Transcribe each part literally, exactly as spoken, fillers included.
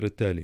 التالي.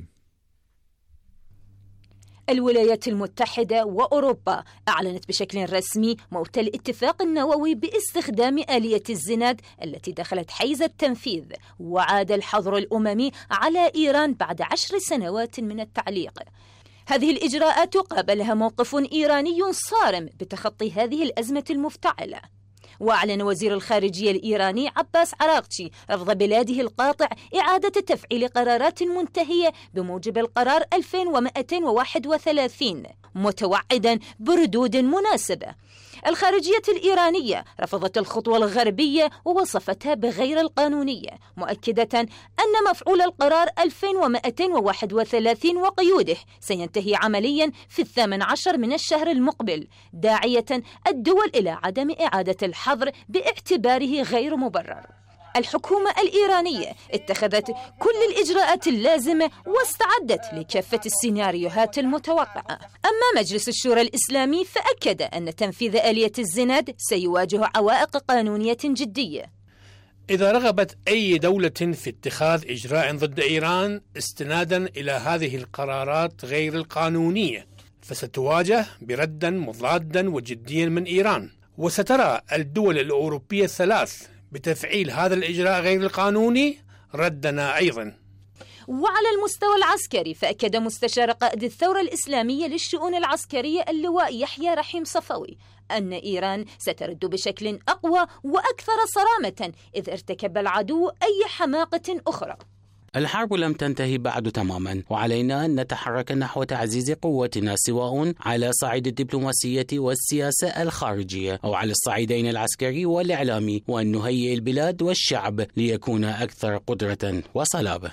الولايات المتحدة وأوروبا أعلنت بشكل رسمي موت الاتفاق النووي باستخدام آلية الزناد التي دخلت حيز التنفيذ، وعاد الحظر الأممي على إيران بعد عشر سنوات من التعليق. هذه الإجراءات قابلها موقف إيراني صارم بتخطي هذه الأزمة المفتعلة. وأعلن وزير الخارجية الإيراني عباس عراقچي رفض بلاده القاطع إعادة تفعيل قرارات منتهية بموجب القرار ألفين ومئتين وواحد وثلاثين، متوعدا بردود مناسبة. الخارجية الإيرانية رفضت الخطوة الغربية ووصفتها بغير القانونية، مؤكدة أن مفعول القرار ألفين ومئتين وواحد وثلاثين وقيوده سينتهي عمليا في الثامن عشر من الشهر المقبل، داعية الدول إلى عدم إعادة الحظر باعتباره غير مبرر. الحكومة الإيرانية اتخذت كل الإجراءات اللازمة واستعدت لكافة السيناريوهات المتوقعة. أما مجلس الشورى الإسلامي فأكد أن تنفيذ آلية الزناد سيواجه عوائق قانونية جدية. إذا رغبت أي دولة في اتخاذ إجراء ضد إيران استنادا إلى هذه القرارات غير القانونية فستواجه بردا مضادا وجديا من إيران، وسترى الدول الأوروبية الثلاث بتفعيل هذا الإجراء غير القانوني ردنا أيضا. وعلى المستوى العسكري فأكد مستشار قائد الثورة الإسلامية للشؤون العسكرية اللواء يحيى رحيم صفوي أن إيران سترد بشكل أقوى وأكثر صرامة إذا ارتكب العدو أي حماقة أخرى. الحرب لم تنتهي بعد تماما، وعلينا أن نتحرك نحو تعزيز قوتنا سواء على صعيد الدبلوماسية والسياسة الخارجية أو على الصعيدين العسكري والإعلامي، وأن نهيئ البلاد والشعب ليكون أكثر قدرة وصلابة.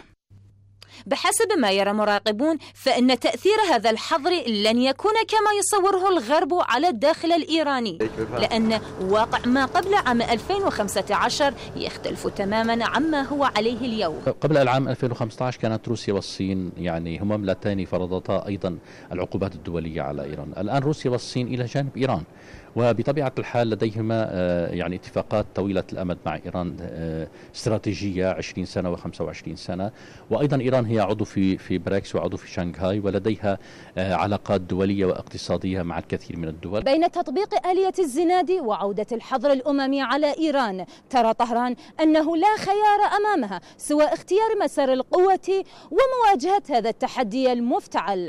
بحسب ما يرى مراقبون فإن تأثير هذا الحظر لن يكون كما يصوره الغرب على الداخل الإيراني، لأن واقع ما قبل عام ألفين وخمسة عشر يختلف تماما عما هو عليه اليوم. قبل العام ألفين وخمسة عشر كانت روسيا والصين يعني هما اللتان فرضتا أيضا العقوبات الدولية على إيران. الآن روسيا والصين إلى جانب إيران، وبطبيعة الحال لديهما يعني اتفاقات طويلة الأمد مع إيران استراتيجية عشرين سنة وخمسة وعشرين سنة، وأيضا إيران هي عضو في في بريكس وعضو في شنغهاي، ولديها علاقات دولية واقتصادية مع الكثير من الدول. بين تطبيق آلية الزناد وعودة الحظر الأممي على إيران، ترى طهران أنه لا خيار أمامها سوى اختيار مسار القوة ومواجهة هذا التحدي المفتعل.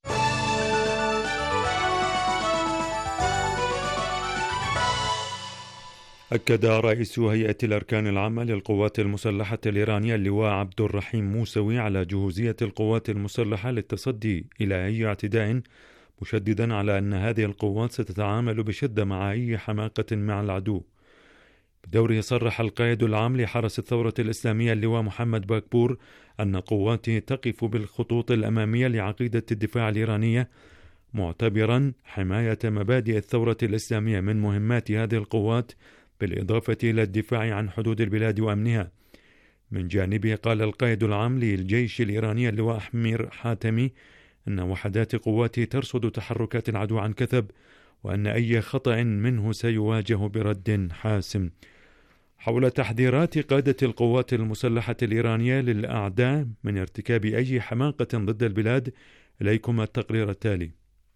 أكد رئيس هيئة الأركان العامة للقوات المسلحة الإيرانية اللواء عبد الرحيم موسوي على جهوزية القوات المسلحة للتصدي إلى أي اعتداء، مشددا على أن هذه القوات ستتعامل بشدة مع أي حماقة مع العدو. بدوره صرح القائد العام لحرس الثورة الإسلامية اللواء محمد باكبور أن قواته تقف بالخطوط الأمامية لعقيدة الدفاع الإيرانية، معتبرا حماية مبادئ الثورة الإسلامية من مهمات هذه القوات، بالإضافة إلى الدفاع عن حدود البلاد وأمنها. من جانبه قال القائد العام للجيش الإيراني اللواء حمير حاتمي أن وحدات قواته ترصد تحركات العدو عن كثب، وأن أي خطأ منه سيواجه برد حاسم. حول تحذيرات قادة القوات المسلحة الإيرانية للأعداء من ارتكاب أي حماقة ضد البلاد، إليكم التقرير التالي.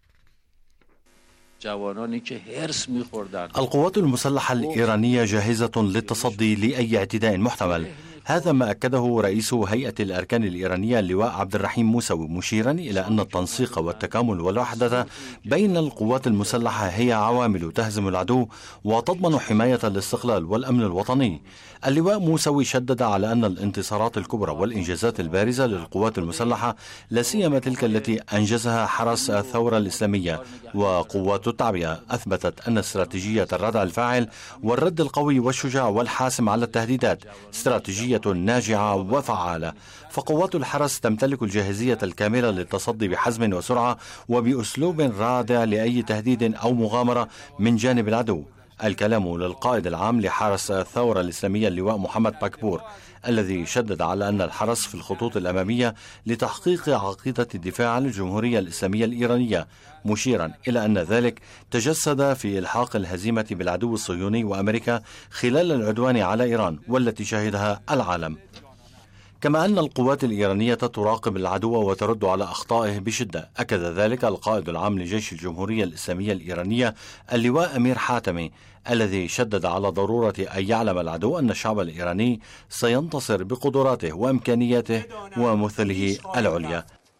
القوات المسلحة الإيرانية جاهزة للتصدي لأي اعتداء محتمل، هذا ما أكده رئيس هيئة الأركان الإيرانية اللواء عبد الرحيم موسوي، مشيرا إلى أن التنسيق والتكامل والوحدة بين القوات المسلحة هي عوامل تهزم العدو وتضمن حماية الاستقلال والأمن الوطني. اللواء موسوي شدد على أن الانتصارات الكبرى والإنجازات البارزة للقوات المسلحة، لا سيما تلك التي أنجزها حرس الثورة الإسلامية وقوات التعبئة، أثبتت أن استراتيجية الردع الفاعل والرد القوي والشجاع والحاسم على التهديدات استراتيجية ناجعة وفعالة. فقوات الحرس تمتلك الجاهزية الكاملة للتصدي بحزم وسرعة وبأسلوب رادع لأي تهديد أو مغامرة من جانب العدو. الكلام للقائد العام لحرس الثورة الإسلامية اللواء محمد باكبور، الذي شدد على أن الحرس في الخطوط الأمامية لتحقيق عقيدة الدفاع عن الجمهورية الإسلامية الإيرانية، مشيرا إلى أن ذلك تجسد في إلحاق الهزيمة بالعدو الصهيوني وأمريكا خلال العدوان على إيران والتي شهدها العالم. كما أن القوات الإيرانية تراقب العدو وترد على أخطائه بشدة. أكد ذلك القائد العام لجيش الجمهورية الإسلامية الإيرانية اللواء أمير حاتمي، الذي شدد على ضرورة أن يعلم العدو أن الشعب الإيراني سينتصر بقدراته وإمكانياته ومثله العليا.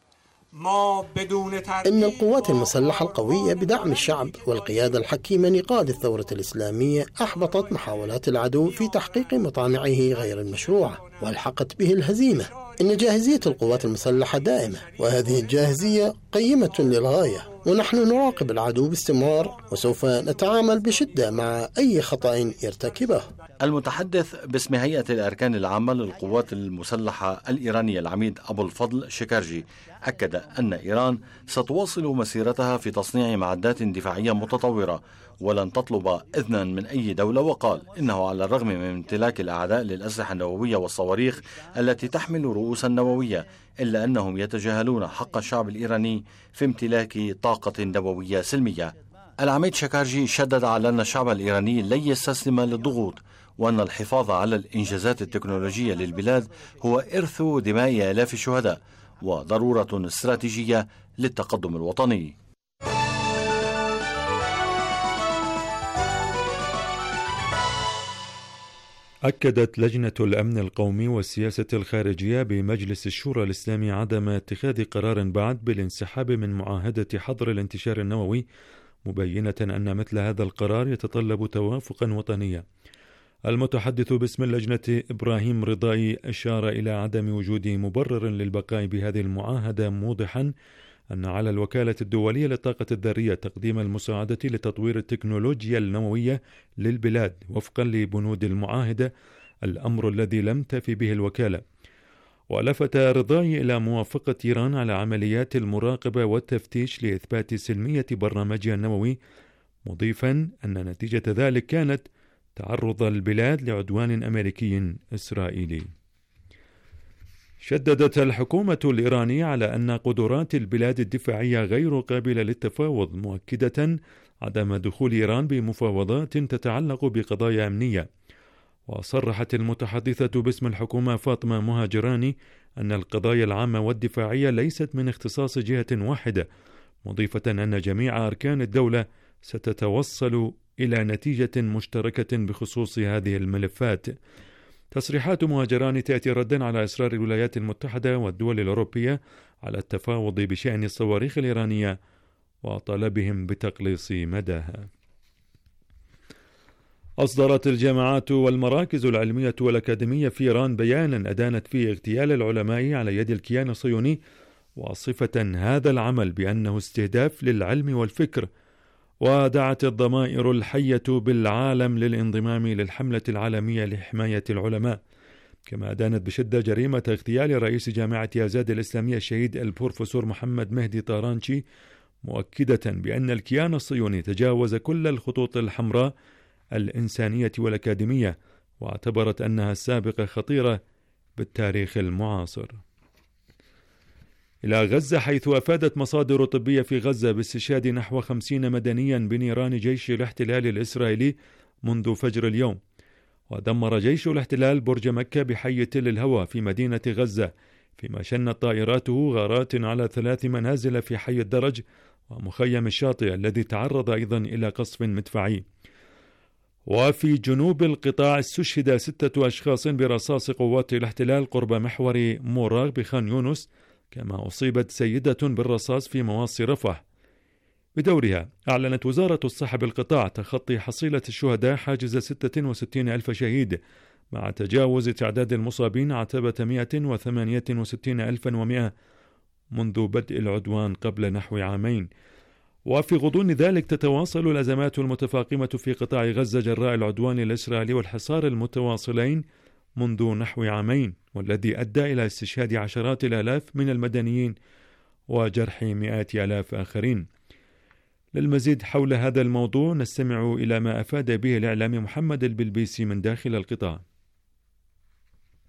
إن القوات المسلحة القوية بدعم الشعب والقيادة الحكيمة لقادة الثورة الإسلامية أحبطت محاولات العدو في تحقيق مطامعه غير المشروعة والحقت به الهزيمة. إن جاهزية القوات المسلحة دائمة، وهذه الجاهزية قيمة للغاية، ونحن نراقب العدو باستمرار وسوف نتعامل بشدة مع أي خطأ يرتكبه. المتحدث باسم هيئة الأركان العامة للقوات المسلحة الإيرانية العميد أبو الفضل شكارجي أكد أن إيران ستواصل مسيرتها في تصنيع معدات دفاعية متطورة ولن تطلب إذنا من أي دولة، وقال إنه على الرغم من امتلاك الأعداء للأسلحة النووية والصواريخ التي تحمل رؤوسا نووية، إلا أنهم يتجاهلون حق الشعب الإيراني في امتلاك طاقة نووية سلمية. العميد شكارجي شدد على أن الشعب الإيراني لن يستسلم للضغوط، وأن الحفاظ على الإنجازات التكنولوجية للبلاد هو إرث دماء آلاف الشهداء وضرورة استراتيجية للتقدم الوطني. أكدت لجنة الأمن القومي والسياسة الخارجية بمجلس الشورى الإسلامي عدم اتخاذ قرار بعد بالانسحاب من معاهدة حظر الانتشار النووي، مبينة أن مثل هذا القرار يتطلب توافقا وطنيا. المتحدث باسم اللجنة إبراهيم رضائي أشار إلى عدم وجود مبرر للبقاء بهذه المعاهدة، موضحا أن على الوكالة الدولية للطاقة الذرية تقديم المساعدة لتطوير التكنولوجيا النووية للبلاد وفقا لبنود المعاهدة، الأمر الذي لم تفي به الوكالة. ولفت رضاي إلى موافقة إيران على عمليات المراقبة والتفتيش لإثبات سلمية برنامجها النووي، مضيفا أن نتيجة ذلك كانت تعرض البلاد لعدوان أمريكي إسرائيلي. شددت الحكومة الإيرانية على أن قدرات البلاد الدفاعية غير قابلة للتفاوض، مؤكدة عدم دخول إيران بمفاوضات تتعلق بقضايا أمنية. وصرحت المتحدثة باسم الحكومة فاطمة مهاجراني أن القضايا العامة والدفاعية ليست من اختصاص جهة واحدة، مضيفة أن جميع أركان الدولة ستتوصل إلى نتيجة مشتركة بخصوص هذه الملفات. تصريحات مهاجران تأتي ردا على إصرار الولايات المتحدة والدول الأوروبية على التفاوض بشأن الصواريخ الإيرانية وطلبهم بتقليص مداها. أصدرت الجامعات والمراكز العلمية والأكاديمية في إيران بيانا أدانت فيه اغتيال العلماء على يد الكيان الصهيوني، وصفة هذا العمل بأنه استهداف للعلم والفكر، ودعت الضمائر الحية بالعالم للانضمام للحملة العالمية لحماية العلماء. كما أدانت بشدة جريمة اغتيال رئيس جامعة آزاد الإسلامية الشهيد البروفيسور محمد مهدي طارانشي، مؤكدة بأن الكيان الصهيوني تجاوز كل الخطوط الحمراء الإنسانية والأكاديمية، واعتبرت أنها السابقة خطيرة بالتاريخ المعاصر. إلى غزة، حيث أفادت مصادر طبية في غزة باستشهاد نحو خمسين مدنيا بنيران جيش الاحتلال الإسرائيلي منذ فجر اليوم. ودمر جيش الاحتلال برج مكة بحي تل الهوى في مدينة غزة، فيما شنت طائراته غارات على ثلاث منازل في حي الدرج ومخيم الشاطئ الذي تعرض أيضا إلى قصف مدفعي. وفي جنوب القطاع استشهد ستة أشخاص برصاص قوات الاحتلال قرب محور موراغ بخان يونس، كما أصيبت سيدة بالرصاص في مواصي رفح. بدورها أعلنت وزارة الصحة بالقطاع تخطي حصيلة الشهداء حاجز ستة وستين ألف شهيد، مع تجاوز تعداد المصابين عتبة مئة وثمانية وستين ألفا ومئة منذ بدء العدوان قبل نحو عامين. وفي غضون ذلك تتواصل الأزمات المتفاقمة في قطاع غزة جراء العدوان الإسرائيلي والحصار المتواصلين منذ نحو عامين، والذي أدى إلى استشهاد عشرات الآلاف من المدنيين وجرح مئات آلاف آخرين. للمزيد حول هذا الموضوع نستمع إلى ما أفاد به الإعلامي محمد البلبيسي من داخل القطاع.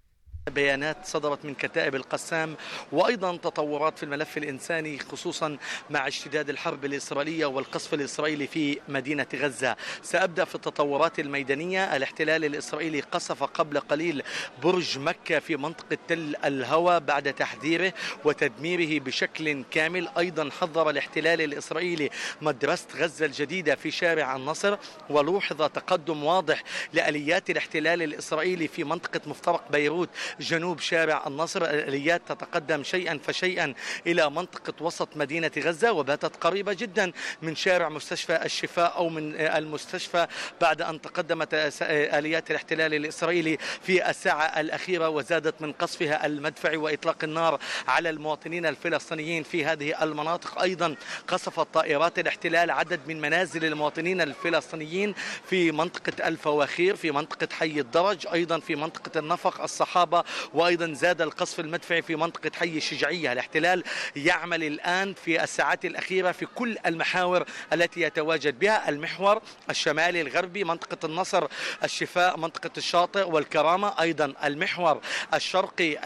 بيانات صدرت من كتائب القسام وأيضا تطورات في الملف الإنساني خصوصا مع اشتداد الحرب الإسرائيلية والقصف الإسرائيلي في مدينة غزة. سأبدأ في التطورات الميدانية. الاحتلال الإسرائيلي قصف قبل قليل برج مكة في منطقة تل الهوى بعد تحذيره وتدميره بشكل كامل. أيضا حذر الاحتلال الإسرائيلي مدرسة غزة الجديدة في شارع النصر، ولوحظ تقدم واضح لآليات الاحتلال الإسرائيلي في منطقة مفترق بيروت جنوب شارع النصر. الآليات تتقدم شيئا فشيئا إلى منطقة وسط مدينة غزة وباتت قريبة جدا من شارع مستشفى الشفاء أو من المستشفى بعد أن تقدمت آليات الاحتلال الإسرائيلي في الساعة الأخيرة وزادت من قصفها المدفعي وإطلاق النار على المواطنين الفلسطينيين في هذه المناطق. أيضا قصفت طائرات الاحتلال عدد من منازل المواطنين الفلسطينيين في منطقة الفواخير، في منطقة حي الدرج، أيضا في منطقة النفق الصحابة، وأيضا زاد القصف المدفعي في منطقة حي الشجاعية. الاحتلال يعمل الآن في الساعات الأخيرة في كل المحاور التي يتواجد بها: المحور الشمالي الغربي، منطقة النصر، الشفاء، منطقة الشاطئ والكرامة، أيضا المحور الشرقي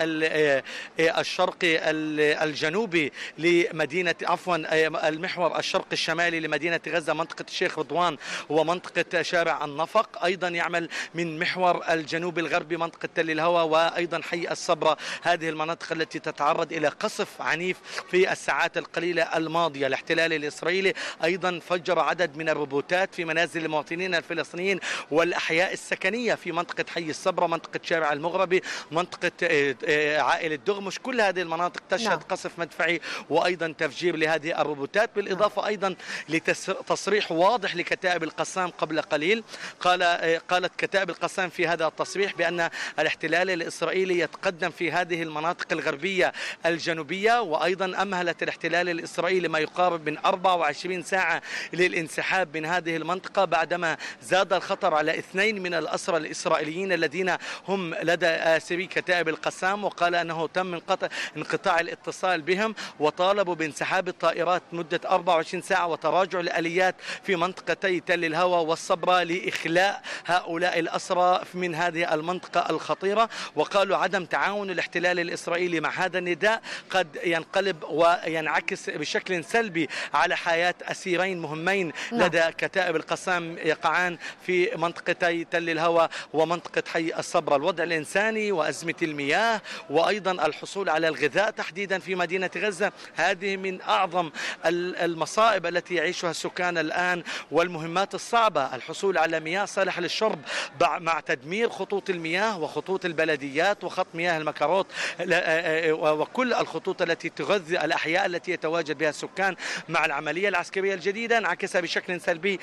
الشرقي الجنوبي لمدينة عفوا المحور الشرقي الشمالي لمدينة غزة، منطقة الشيخ رضوان ومنطقة شارع النفق. أيضا يعمل من محور الجنوب الغربي منطقة تل الهوى وأيضا حي الصبرة، هذه المناطق التي تتعرض إلى قصف عنيف في الساعات القليلة الماضية. الاحتلال الإسرائيلي أيضا فجر عدد من الروبوتات في منازل المواطنين الفلسطينيين والأحياء السكنية في منطقة حي الصبرة، منطقة شارع المغربي، منطقة عائلة دغمش. كل هذه المناطق تشهد قصف مدفعي وأيضا تفجير لهذه الروبوتات، بالإضافة أيضا لتصريح واضح لكتائب القسام قبل قليل. قال قالت كتائب القسام في هذا التصريح بأن الاحتلال الإسرائيلي يتقدم في هذه المناطق الغربية الجنوبية، وأيضا أمهلت الاحتلال الإسرائيلي ما يقارب من أربع وعشرين ساعة للانسحاب من هذه المنطقة بعدما زاد الخطر على اثنين من الأسرى الإسرائيليين الذين هم لدى آسري كتائب القسام، وقال أنه تم انقطاع الاتصال بهم وطالبوا بانسحاب الطائرات مدة أربع وعشرين ساعة وتراجع الآليات في منطقتي تل الهوى والصبرة لإخلاء هؤلاء الأسرى من هذه المنطقة الخطيرة. وقالوا عدم تعاون الاحتلال الإسرائيلي مع هذا النداء قد ينقلب وينعكس بشكل سلبي على حياة أسيرين مهمين لدى كتائب القسام يقعان في منطقتي تل الهوى ومنطقة حي الصبرة. الوضع الإنساني وأزمة المياه وأيضا الحصول على الغذاء تحديدا في مدينة غزة، هذه من أعظم المصائب التي يعيشها السكان الآن والمهمات الصعبة. الحصول على مياه صالحة للشرب مع تدمير خطوط المياه وخطوط البلديات وخط مياه المكروت وكل الخطوط التي تغذي الأحياء التي يتواجد بها السكان مع العملية العسكرية الجديدة انعكس بشكل سلبي.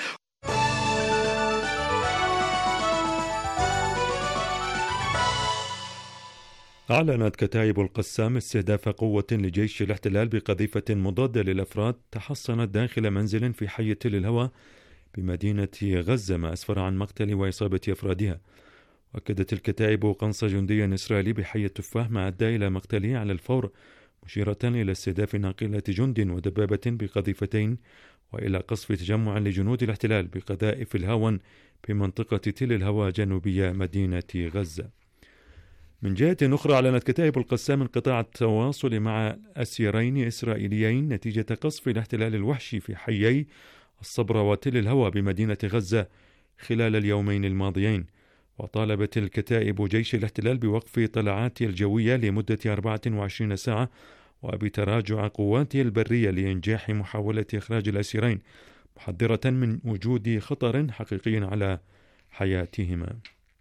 أعلنت كتائب القسام استهداف قوة لجيش الاحتلال بقذيفة مضادة للأفراد تحصنت داخل منزل في حي تل الهوى بمدينة غزة، ما أسفر عن مقتل وإصابة أفرادها. وأكدت الكتائب قنص جندي إسرائيلي بحي التفاح ما أدى إلى مقتله على الفور، مشيرة إلى استهداف ناقلة جند ودبابة بقذيفتين وإلى قصف تجمع لجنود الاحتلال بقذائف الهاون في منطقة تل الهوى جنوبية مدينة غزة. من جهة أخرى أعلنت كتائب القسام انقطاع التواصل مع أسيرين إسرائيليين نتيجة قصف الاحتلال الوحشي في حيي الصبرة وتل الهوى بمدينة غزة خلال اليومين الماضيين. وطالبت الكتائب جيش الاحتلال بوقف طلعاته الجوية لمدة أربعة وعشرين ساعة وبتراجع قواته البرية لإنجاح محاولة إخراج الأسيرين، محذرة من وجود خطر حقيقي على حياتهما.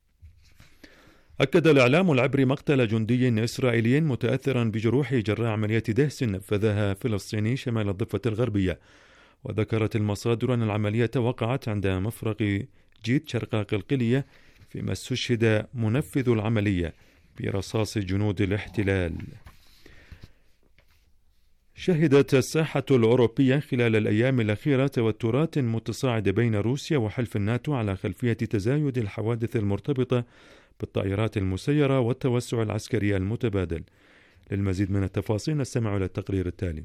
أكد الإعلام العبري مقتل جندي إسرائيلي متأثرا بجروح جراء عملية دهس نفذها فلسطيني شمال الضفة الغربية. وذكرت المصادر أن العملية وقعت عند مفرق جيت شرقاق القلية، فيما استشهد منفذ العملية برصاص جنود الاحتلال. شهدت الساحة الأوروبية خلال الأيام الأخيرة توترات متصاعدة بين روسيا وحلف الناتو على خلفية تزايد الحوادث المرتبطة بالطائرات المسيرة والتوسع العسكري المتبادل. للمزيد من التفاصيل نستمع إلى التقرير التالي.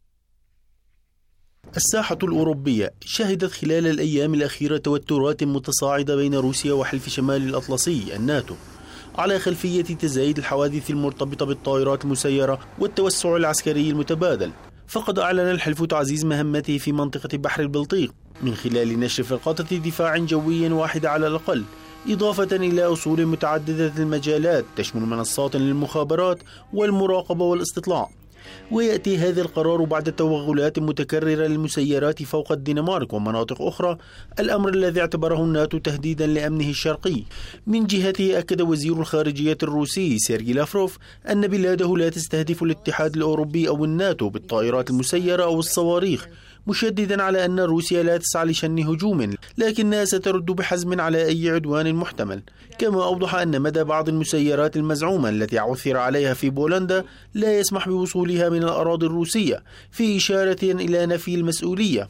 الساحة الأوروبية شهدت خلال الأيام الأخيرة توترات متصاعدة بين روسيا وحلف شمال الأطلسي الناتو على خلفية تزايد الحوادث المرتبطة بالطائرات المسيرة والتوسع العسكري المتبادل. فقد أعلن الحلف تعزيز مهمته في منطقة بحر البلطيق من خلال نشر فرقاطة دفاع جوي واحدة على الأقل، إضافة إلى أصول متعددة المجالات تشمل منصات للمخابرات والمراقبة والاستطلاع. ويأتي هذا القرار بعد توغلات متكررة للمسيرات فوق الدنمارك ومناطق أخرى، الأمر الذي اعتبره الناتو تهديدا لأمنه الشرقي. من جهته أكد وزير الخارجية الروسي سيرجي لافروف أن بلاده لا تستهدف الاتحاد الأوروبي أو الناتو بالطائرات المسيرة أو الصواريخ، مشددا على أن روسيا لا تسعى لشن هجوم لكنها سترد بحزم على أي عدوان محتمل. كما أوضح أن مدى بعض المسيرات المزعومة التي عثر عليها في بولندا لا يسمح بوصولها من الأراضي الروسية، في إشارة إلى نفي المسؤولية.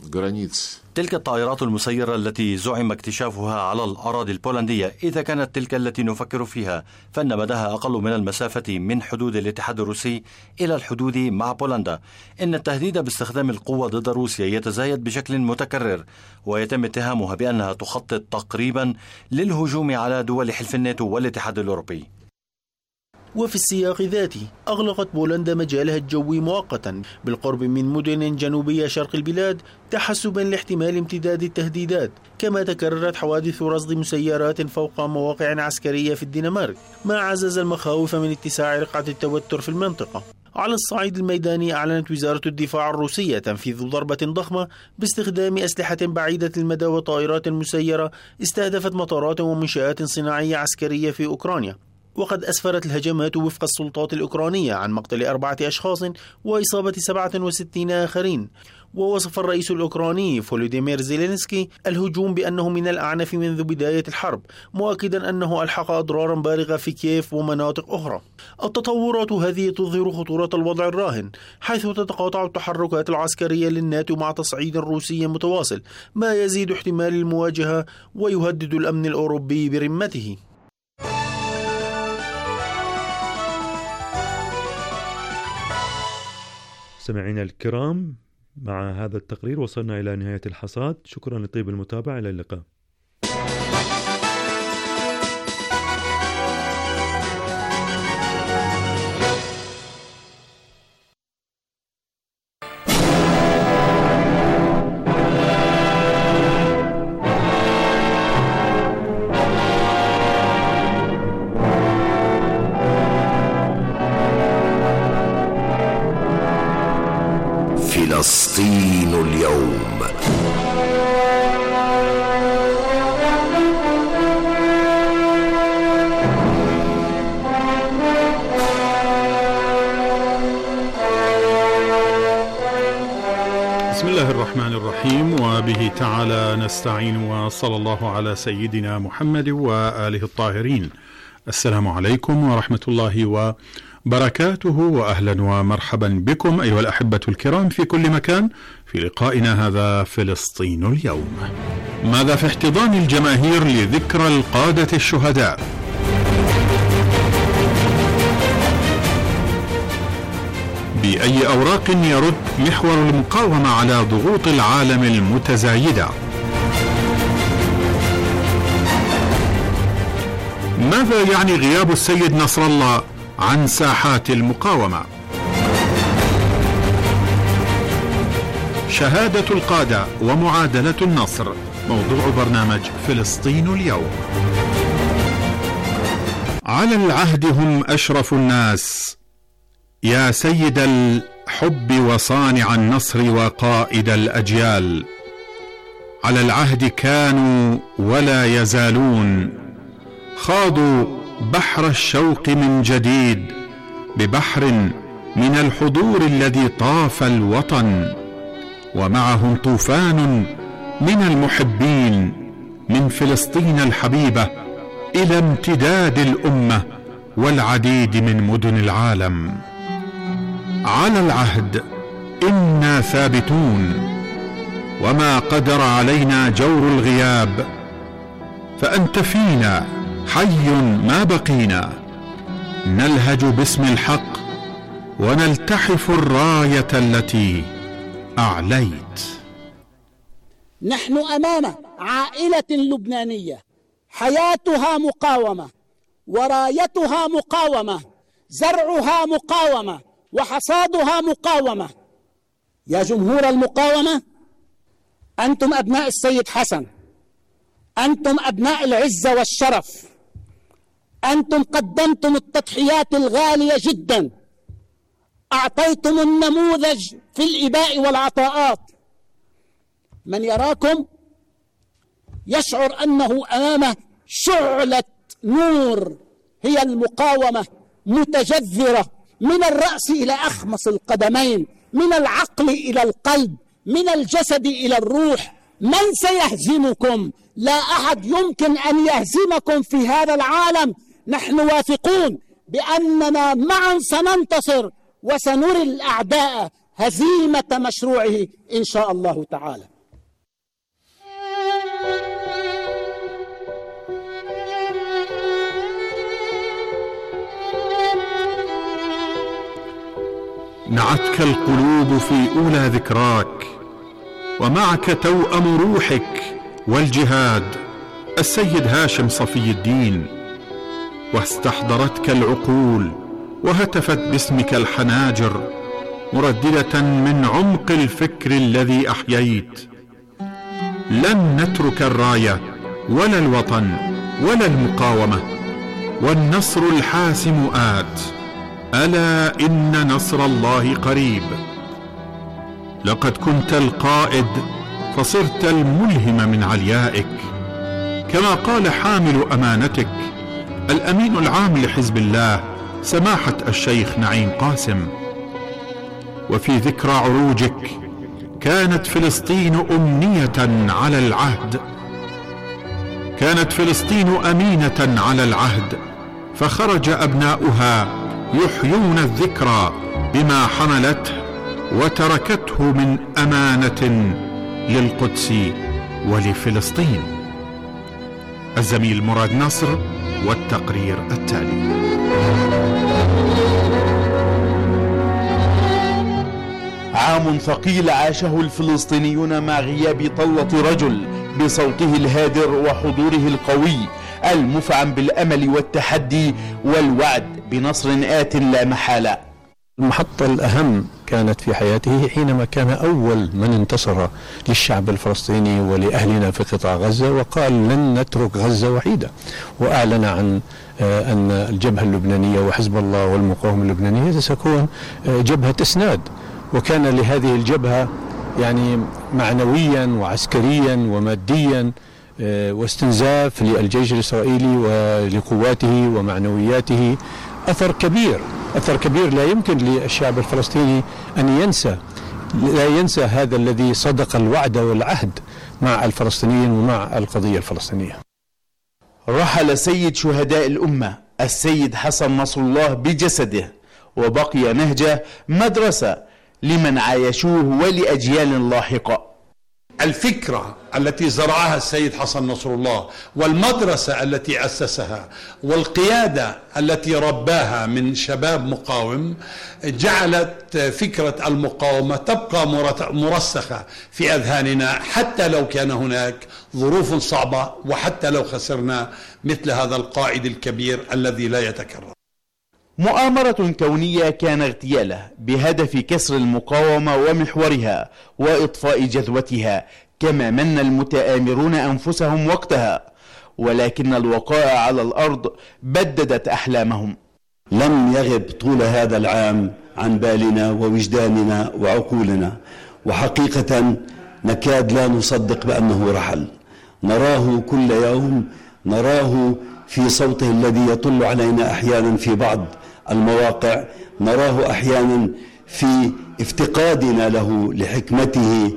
تلك الطائرات المسيرة التي زعم اكتشافها على الأراضي البولندية، إذا كانت تلك التي نفكر فيها، فإن مداها أقل من المسافة من حدود الاتحاد الروسي إلى الحدود مع بولندا. إن التهديد باستخدام القوة ضد روسيا يتزايد بشكل متكرر، ويتم اتهامها بأنها تخطط تقريبا للهجوم على دول حلف الناتو والاتحاد الأوروبي. وفي السياق ذاته أغلقت بولندا مجالها الجوي مؤقتا بالقرب من مدن جنوبية شرق البلاد تحسبا لاحتمال امتداد التهديدات. كما تكررت حوادث رصد مسيرات فوق مواقع عسكرية في الدنمارك، ما عزز المخاوف من اتساع رقعة التوتر في المنطقة. على الصعيد الميداني أعلنت وزارة الدفاع الروسية تنفيذ ضربة ضخمة باستخدام أسلحة بعيدة المدى وطائرات مسيرة استهدفت مطارات ومنشآت صناعية عسكرية في أوكرانيا. وقد أسفرت الهجمات وفق السلطات الأوكرانية عن مقتل أربعة أشخاص وإصابة سبعة وستين آخرين. ووصف الرئيس الأوكراني فولوديمير زيلينسكي الهجوم بأنه من الأعنف منذ بداية الحرب، مؤكدا أنه ألحق أضرارا بالغة في كييف ومناطق أخرى. التطورات هذه تظهر خطورة الوضع الراهن، حيث تتقاطع التحركات العسكرية للناتو مع تصعيد روسي متواصل، ما يزيد احتمال المواجهة ويهدد الأمن الأوروبي برمته. سمعينا الكرام، مع هذا التقرير وصلنا إلى نهاية الحصاد. شكرا لطيب المتابعة، إلى اللقاء. فلسطين اليوم. بسم الله الرحمن الرحيم، وبه تعالى نستعين، وصلى الله على سيدنا محمد وآله الطاهرين. السلام عليكم ورحمة الله وبركاته، وأهلا ومرحبا بكم أيها الأحبة الكرام في كل مكان في لقائنا هذا فلسطين اليوم. ماذا في احتضان الجماهير لذكرى القادة الشهداء؟ بأي أوراق يرد محور المقاومة على ضغوط العالم المتزايدة؟ ماذا يعني غياب السيد نصر الله عن ساحات المقاومة؟ شهادة القادة ومعادلة النصر موضوع برنامج فلسطين اليوم. على العهد هم أشرف الناس، يا سيد الحب وصانع النصر وقائد الأجيال. على العهد كانوا ولا يزالون، خاضوا بحر الشوق من جديد ببحر من الحضور الذي طاف الوطن، ومعهم طوفان من المحبين من فلسطين الحبيبة إلى امتداد الأمة والعديد من مدن العالم. على العهد إنا ثابتون، وما قدر علينا جور الغياب، فأنت فينا حي ما بقينا، نلهج باسم الحق ونلتحف الراية التي أعليت. نحن أمام عائلة لبنانية حياتها مقاومة، ورايتها مقاومة، زرعها مقاومة، وحصادها مقاومة. يا جمهور المقاومة، أنتم أبناء السيد حسن، أنتم أبناء العزة والشرف، أنتم قدمتم التضحيات الغالية جدا، أعطيتم النموذج في الإباء والعطاءات. من يراكم يشعر أنه أمامه شعلة نور، هي المقاومة، متجذرة من الرأس إلى أخمص القدمين، من العقل إلى القلب، من الجسد إلى الروح. من سيهزمكم؟ لا أحد يمكن أن يهزمكم في هذا العالم. نحن واثقون بأننا معا سننتصر وسنري الأعداء هزيمة مشروعه إن شاء الله تعالى. نعتك القلوب في أولى ذكراك، ومعك توأم روحك والجهاد السيد هاشم صفي الدين، واستحضرتك العقول وهتفت باسمك الحناجر مرددة من عمق الفكر الذي أحييت: لن نترك الراية ولا الوطن ولا المقاومة، والنصر الحاسم آت، ألا إن نصر الله قريب. لقد كنت القائد فصرت الملهم من عليائك، كما قال حامل أمانتك الأمين العام لحزب الله سماحة الشيخ نعيم قاسم. وفي ذكرى عروجك كانت فلسطين أمنية على العهد، كانت فلسطين أمينة على العهد، فخرج أبناؤها يحيون الذكرى بما حملته وتركته من أمانة للقدس ولفلسطين. الزميل مراد نصر والتقرير التالي. عام ثقيل عاشه الفلسطينيون مع غياب طلة رجل بصوته الهادر وحضوره القوي المفعم بالأمل والتحدي والوعد بنصر آت لا محالة. المحطة الأهم كانت في حياته حينما كان أول من انتصر للشعب الفلسطيني ولأهلنا في قطاع غزة، وقال لن نترك غزة وحيدة، وأعلن عن أن الجبهة اللبنانية وحزب الله والمقاومة اللبنانية ستكون جبهة إسناد، وكان لهذه الجبهة يعني معنويا وعسكريا وماديا واستنزاف للجيش الإسرائيلي ولقواته ومعنوياته أثر كبير، أثر كبير لا يمكن للشعب الفلسطيني أن ينسى، لا ينسى هذا الذي صدق الوعد والعهد مع الفلسطينيين ومع القضية الفلسطينية. رحل سيد شهداء الأمة السيد حسن نصر الله بجسده، وبقي نهجه مدرسة لمن عايشوه ولأجيال لاحقة. الفكرة التي زرعها السيد حسن نصر الله والمدرسة التي أسسها والقيادة التي رباها من شباب مقاوم جعلت فكرة المقاومة تبقى مرسخة في أذهاننا، حتى لو كان هناك ظروف صعبة وحتى لو خسرنا مثل هذا القائد الكبير الذي لا يتكرر. مؤامرة كونية كان اغتياله بهدف كسر المقاومة ومحورها وإطفاء جذوتها، كما من المتآمرون أنفسهم وقتها، ولكن الوقائع على الأرض بددت أحلامهم. لم يغب طول هذا العام عن بالنا ووجداننا وعقولنا، وحقيقة نكاد لا نصدق بأنه رحل. نراه كل يوم، نراه في صوته الذي يطل علينا أحيانا في بعض المواقع، نراه أحيانا في افتقادنا له لحكمته،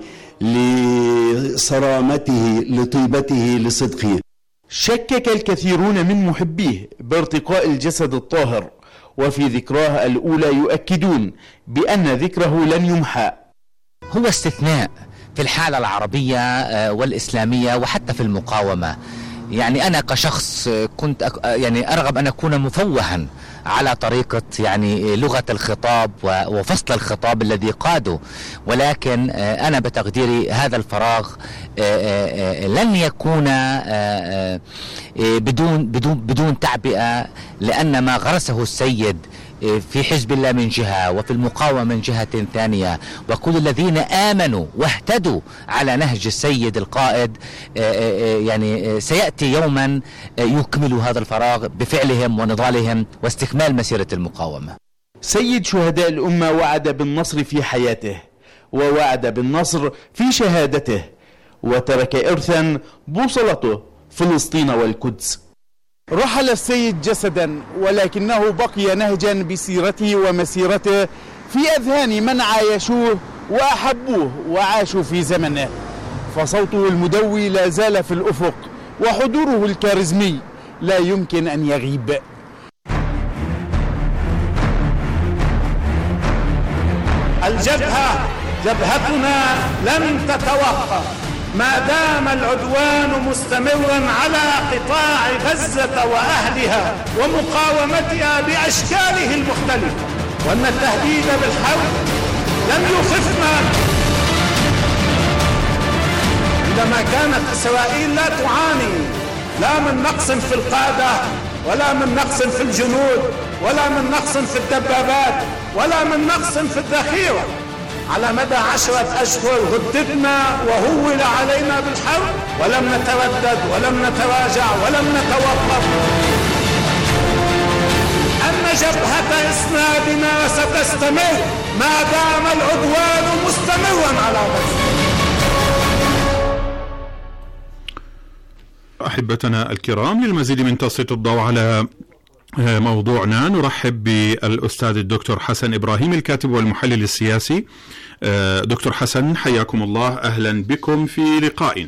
لصرامته، لطيبته، لصدقه. شكك الكثيرون من محبيه بارتقاء الجسد الطاهر، وفي ذكراه الأولى يؤكدون بأن ذكره لن يمحى. هو استثناء في الحالة العربية والإسلامية وحتى في المقاومة. يعني أنا كشخص كنت يعني أرغب أن أكون مفوها على طريقة يعني لغة الخطاب وفصل الخطاب الذي قاده، ولكن أنا بتقديري هذا الفراغ لن يكون بدون بدون بدون تعبئة، لأن ما غرسه السيد في حزب الله من جهة وفي المقاومة من جهة ثانية، وكل الذين آمنوا واهتدوا على نهج السيد القائد يعني سيأتي يوما يكمل هذا الفراغ بفعلهم ونضالهم واستكمال مسيرة المقاومة. سيد شهداء الأمة وعد بالنصر في حياته، ووعد بالنصر في شهادته، وترك إرثا بوصلته فلسطين والقدس. رحل السيد جسدا، ولكنه بقي نهجا بسيرته ومسيرته في أذهان من عايشوه وأحبوه وعاشوا في زمنه، فصوته المدوي لا زال في الأفق، وحضوره الكاريزمي لا يمكن أن يغيب. الجبهة جبهتنا لن تتوقف ما دام العدوان مستمرا على قطاع غزة وأهلها ومقاومتها بأشكاله المختلفة، وأن التهديد بالحرب لم يخفنا عندما كانت إسرائيل لا تعاني لا من نقص في القادة ولا من نقص في الجنود ولا من نقص في الدبابات ولا من نقص في الذخيرة. على مدى عشرة أشهر هددنا وهول علينا بالحرب، ولم نتردد ولم نتراجع ولم نتوقف. أن جبهة إسنادنا ستستمر ما دام العدوان مستمرا على غزة. أحبتنا الكرام، للمزيد من تسليط الضوء على موضوعنا نرحب بالأستاذ الدكتور حسن إبراهيم الكاتب والمحلل السياسي. دكتور حسن، حياكم الله، أهلا بكم في لقائنا.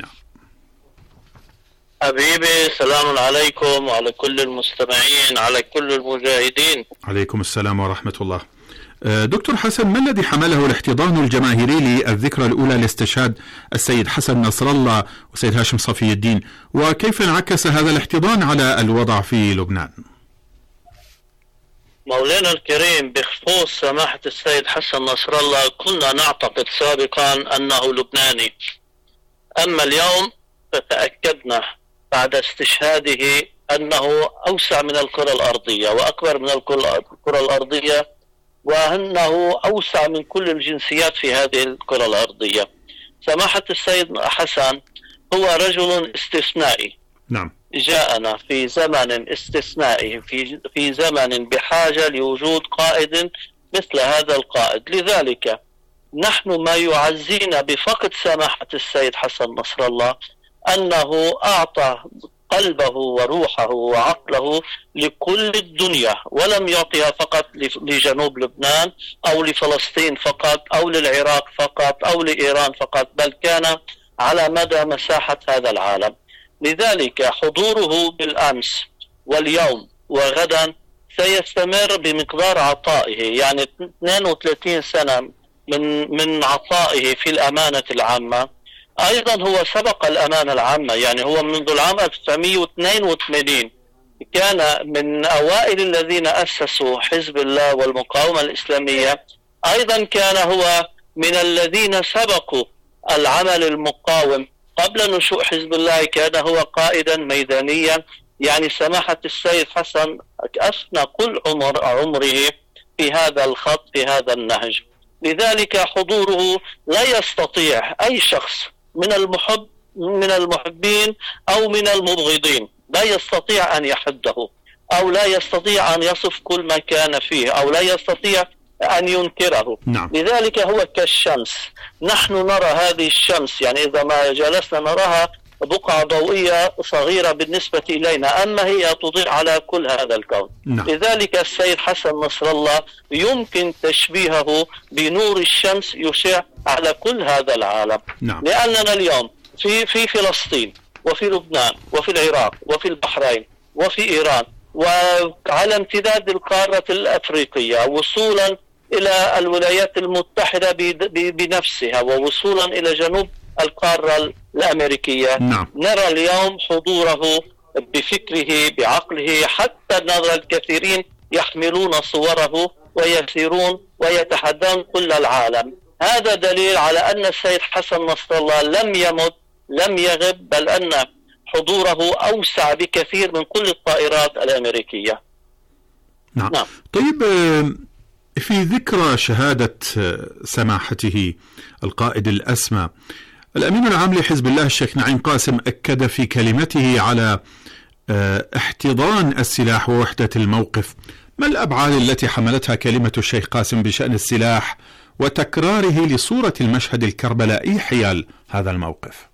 حبيبي سلام عليكم وعلى كل المستمعين، على كل المجاهدين. عليكم السلام ورحمة الله. دكتور حسن، ما الذي حمله الاحتضان الجماهيري للذكرى الأولى لاستشهاد السيد حسن نصر الله والسيد هاشم صفي الدين، وكيف انعكس هذا الاحتضان على الوضع في لبنان؟ مولانا الكريم، بخصوص سماحة السيد حسن نصر الله كنا نعتقد سابقا أنه لبناني، أما اليوم فتأكدنا بعد استشهاده أنه أوسع من الكرة الأرضية وأكبر من الكرة الأرضية، وأنه أوسع من كل الجنسيات في هذه الكرة الأرضية. سماحة السيد حسن هو رجل استثنائي. نعم. جاءنا في زمن استثنائي، في في زمن بحاجة لوجود قائد مثل هذا القائد. لذلك نحن ما يعزينا بفقد سماحة السيد حسن نصر الله أنه أعطى قلبه وروحه وعقله لكل الدنيا، ولم يعطيها فقط لجنوب لبنان أو لفلسطين فقط أو للعراق فقط أو لإيران فقط، بل كان على مدى مساحة هذا العالم. لذلك حضوره بالأمس واليوم وغدا سيستمر بمقدار عطائه، يعني اثنين وثلاثين سنة من من عطائه في الأمانة العامة. أيضا هو سبق الأمانة العامة، يعني هو منذ العام ألف وتسعمئة واثنين وثمانين كان من أوائل الذين أسسوا حزب الله والمقاومة الإسلامية. أيضا كان هو من الذين سبقوا العمل المقاوم قبل نشوء حزب الله، كان هو قائدا ميدانيا. يعني سماحة السيد حسن أثنى كل عمر عمره في هذا الخط، في هذا النهج. لذلك حضوره لا يستطيع أي شخص من المحب من المحبين أو من المبغضين لا يستطيع أن يحده، أو لا يستطيع أن يصف كل ما كان فيه، أو لا يستطيع أن ينكره. نعم. لذلك هو كالشمس، نحن نرى هذه الشمس، يعني إذا ما جلسنا نراها بقعة ضوئية صغيرة بالنسبة إلينا، أما هي تضيء على كل هذا الكون. نعم. لذلك السيد حسن نصر الله يمكن تشبيهه بنور الشمس يشع على كل هذا العالم. نعم. لأننا اليوم في في فلسطين وفي لبنان وفي العراق وفي البحرين وفي إيران وعلى امتداد القارة الأفريقية، وصولا إلى الولايات المتحدة بنفسها، ووصولا إلى جنوب القارة الأمريكية. نعم. نرى اليوم حضوره بفكره بعقله، حتى نرى الكثيرين يحملون صوره ويسيرون ويتحدون كل العالم. هذا دليل على أن السيد حسن نصر الله لم يمت لم يغب، بل أن حضوره أوسع بكثير من كل الطائرات الأمريكية. نعم. نعم. طيب، في ذكرى شهادة سماحته القائد الأسمى، الأمين العام لحزب الله الشيخ نعيم قاسم أكد في كلمته على احتضان السلاح ووحدة الموقف. ما الأبعاد التي حملتها كلمة الشيخ قاسم بشأن السلاح وتكراره لصورة المشهد الكربلائي حيال هذا الموقف؟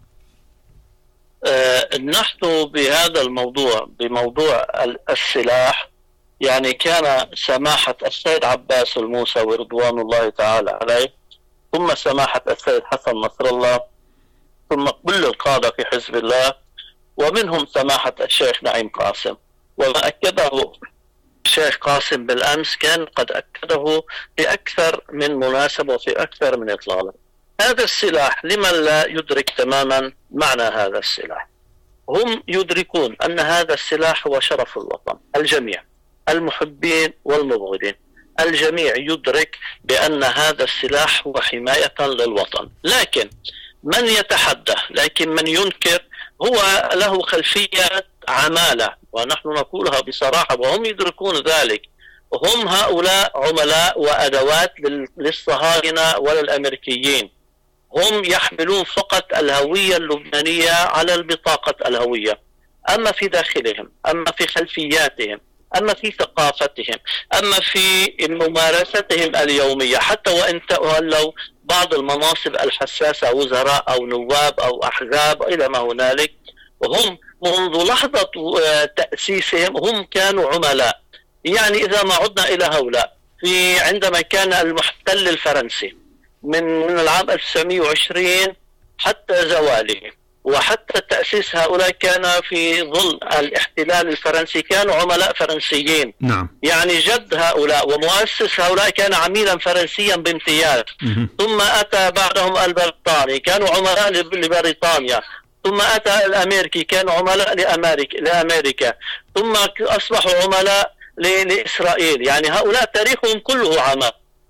أه نحن بهذا الموضوع بموضوع السلاح يعني كان سماحة السيد عباس الموسوي رضوان الله تعالى عليه، ثم سماحة السيد حسن نصر الله، ثم كل القادة في حزب الله، ومنهم سماحة الشيخ نعيم قاسم. وما أكده الشيخ قاسم بالأمس كان قد أكده في أكثر من مناسبة وفي أكثر من إطلالة. هذا السلاح لمن لا يدرك تماما معنى هذا السلاح، هم يدركون أن هذا السلاح هو شرف الوطن. الجميع، المحبين والمبغضين، الجميع يدرك بأن هذا السلاح هو حماية للوطن. لكن من يتحدى، لكن من ينكر هو له خلفية عمالة، ونحن نقولها بصراحة وهم يدركون ذلك. هم هؤلاء عملاء وأدوات للصهاينة وللأمريكيين. هم يحملون فقط الهوية اللبنانية على البطاقة الهوية، أما في داخلهم، أما في خلفياتهم، أما في ثقافتهم، أما في ممارستهم اليومية، حتى وإن تولوا بعض المناصب الحساسة، وزراء أو نواب أو أحزاب إلى ما هنالك، وهم منذ لحظة تأسيسهم هم كانوا عملاء. يعني إذا ما عدنا إلى هؤلاء في عندما كان المحتل الفرنسي من من العام ألف وتسعمائة وعشرين حتى زواله وحتى تأسيس هؤلاء كان في ظل الاحتلال الفرنسي، كانوا عملاء فرنسيين. نعم. يعني جد هؤلاء ومؤسس هؤلاء كان عميلا فرنسيا بامتياز. ثم أتى بعدهم البريطاني، كانوا عملاء لبريطانيا. ثم أتى الأمريكي، كانوا عملاء لأمريكا, لأمريكا. ثم أصبحوا عملاء لإسرائيل. يعني هؤلاء تاريخهم كله عمل.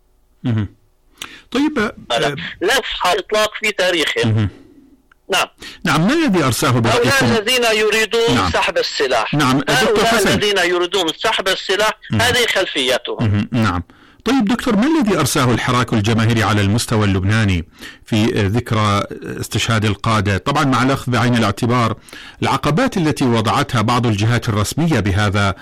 طيب، لا إطلاق في تاريخهم. نعم. نعم. ما الذي أرساه برأيكم؟ هؤلاء الذين يريدون نعم. سحب السلاح. نعم. هؤلاء الذين يريدون سحب السلاح. مم. هذه خلفيتهم. نعم. طيب دكتور، ما الذي أرساه الحراك الجماهيري على المستوى اللبناني في ذكرى استشهاد القادة، طبعا مع الأخذ بعين الاعتبار العقبات التي وضعتها بعض الجهات الرسمية بهذا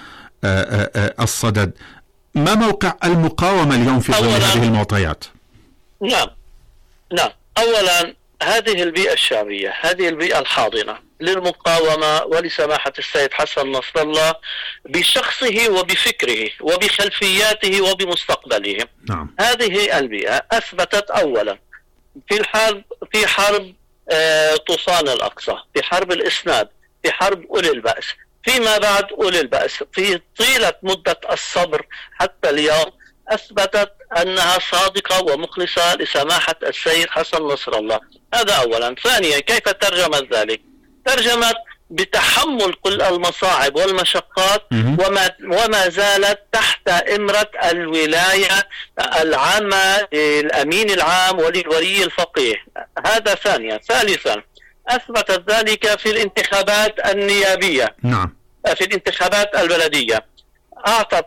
الصدد؟ ما موقع المقاومة اليوم في ظل هذه المعطيات؟ نعم. نعم. أولا هذه البيئة الشعبية، هذه البيئة الحاضنة للمقاومة ولسماحة السيد حسن نصر الله بشخصه وبفكره وبخلفياته وبمستقبله. نعم. هذه البيئة أثبتت أولا في الحرب في حرب آه طوفان الأقصى، في حرب الإسناد، في حرب أولي البأس، فيما بعد أولي البأس، في طيلة مدة الصبر حتى اليوم أثبتت أنها صادقة ومخلصة لسماحة السيد حسن نصر الله. هذا أولا. ثانيا، كيف ترجمت ذلك؟ ترجمت بتحمل كل المصاعب والمشقات وما, وما زالت تحت إمرة الولاية العامة للأمين العام وللولي الفقيه. هذا ثانيا. ثالثا، أثبتت ذلك في الانتخابات النيابية. نعم. في الانتخابات البلدية أعطت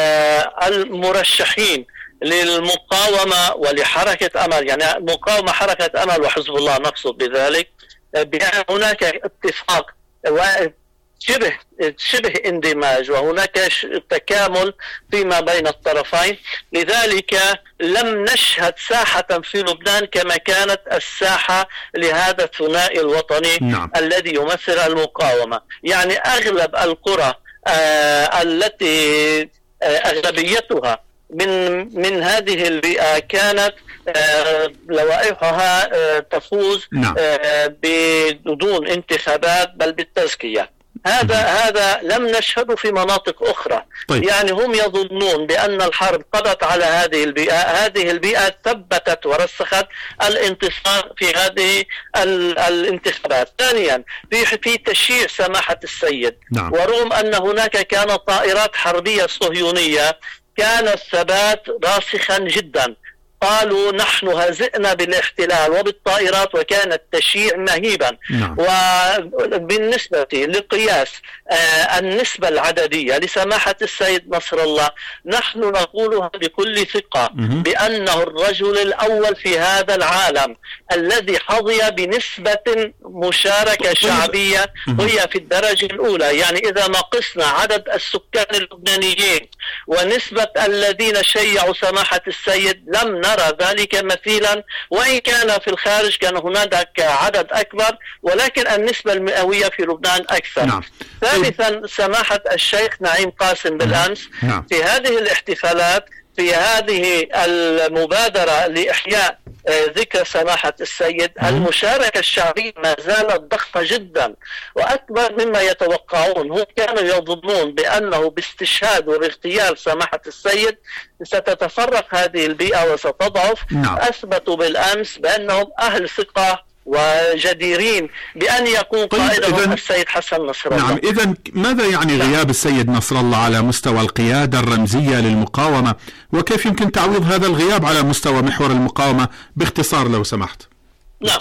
المرشحين للمقاومة ولحركة أمل، يعني مقاومة حركة أمل وحزب الله نقصد بذلك، بأن هناك اتفاق وشبه شبه اندماج وهناك تكامل فيما بين الطرفين. لذلك لم نشهد ساحة في لبنان كما كانت الساحة لهذا الثنائي الوطني. نعم. الذي يمثل المقاومة. يعني أغلب القرى آه التي آه أغلبيتها من من هذه البيئة كانت آه لوائحها آه تفوز نعم. آه بدون انتخابات بل بالتزكية. هذا هذا لم نشهده في مناطق أخرى. طيب. يعني هم يظنون بأن الحرب قضت على هذه البيئة. هذه البيئة ثبتت ورسخت الانتصار في هذه الانتخابات. ثانيا في في تشييع سماحة السيد. نعم. ورغم أن هناك كانت طائرات حربية صهيونية كان الثبات راسخا جدا. قالوا نحن هزئنا بالاحتلال وبالطائرات، وكان التشييع مهيبا. نعم. وبالنسبة لقياس آه النسبة العددية لسماحة السيد نصر الله، نحن نقولها بكل ثقة بأنه الرجل الأول في هذا العالم الذي حظي بنسبة مشاركة شعبية هي في الدرجة الأولى. يعني إذا ما قسنا عدد السكان اللبنانيين ونسبة الذين شيعوا سماحة السيد لم نرى ذلك مثيلا، وإن كان في الخارج كان هناك عدد أكبر، ولكن النسبة المئوية في لبنان أكثر. نعم. ثالثا سماحة الشيخ نعيم قاسم بالأمس نعم. في هذه الاحتفالات، في هذه المبادرة لإحياء ذكرى سماحة السيد، المشاركة الشعبية ما زالت ضخمة جدا وأكبر مما يتوقعون. هم كانوا يظنون بأنه باستشهاد وباغتيال سماحة السيد ستتفرق هذه البيئة وستضعف. نعم. أثبتوا بالأمس بأنهم أهل ثقة وجديرين بأن يكون طيب قائدهم إذن السيد حسن نصر الله. نعم. إذن ماذا يعني غياب السيد نصر الله على مستوى القيادة الرمزية للمقاومة، وكيف يمكن تعويض هذا الغياب على مستوى محور المقاومة باختصار لو سمحت؟ نعم.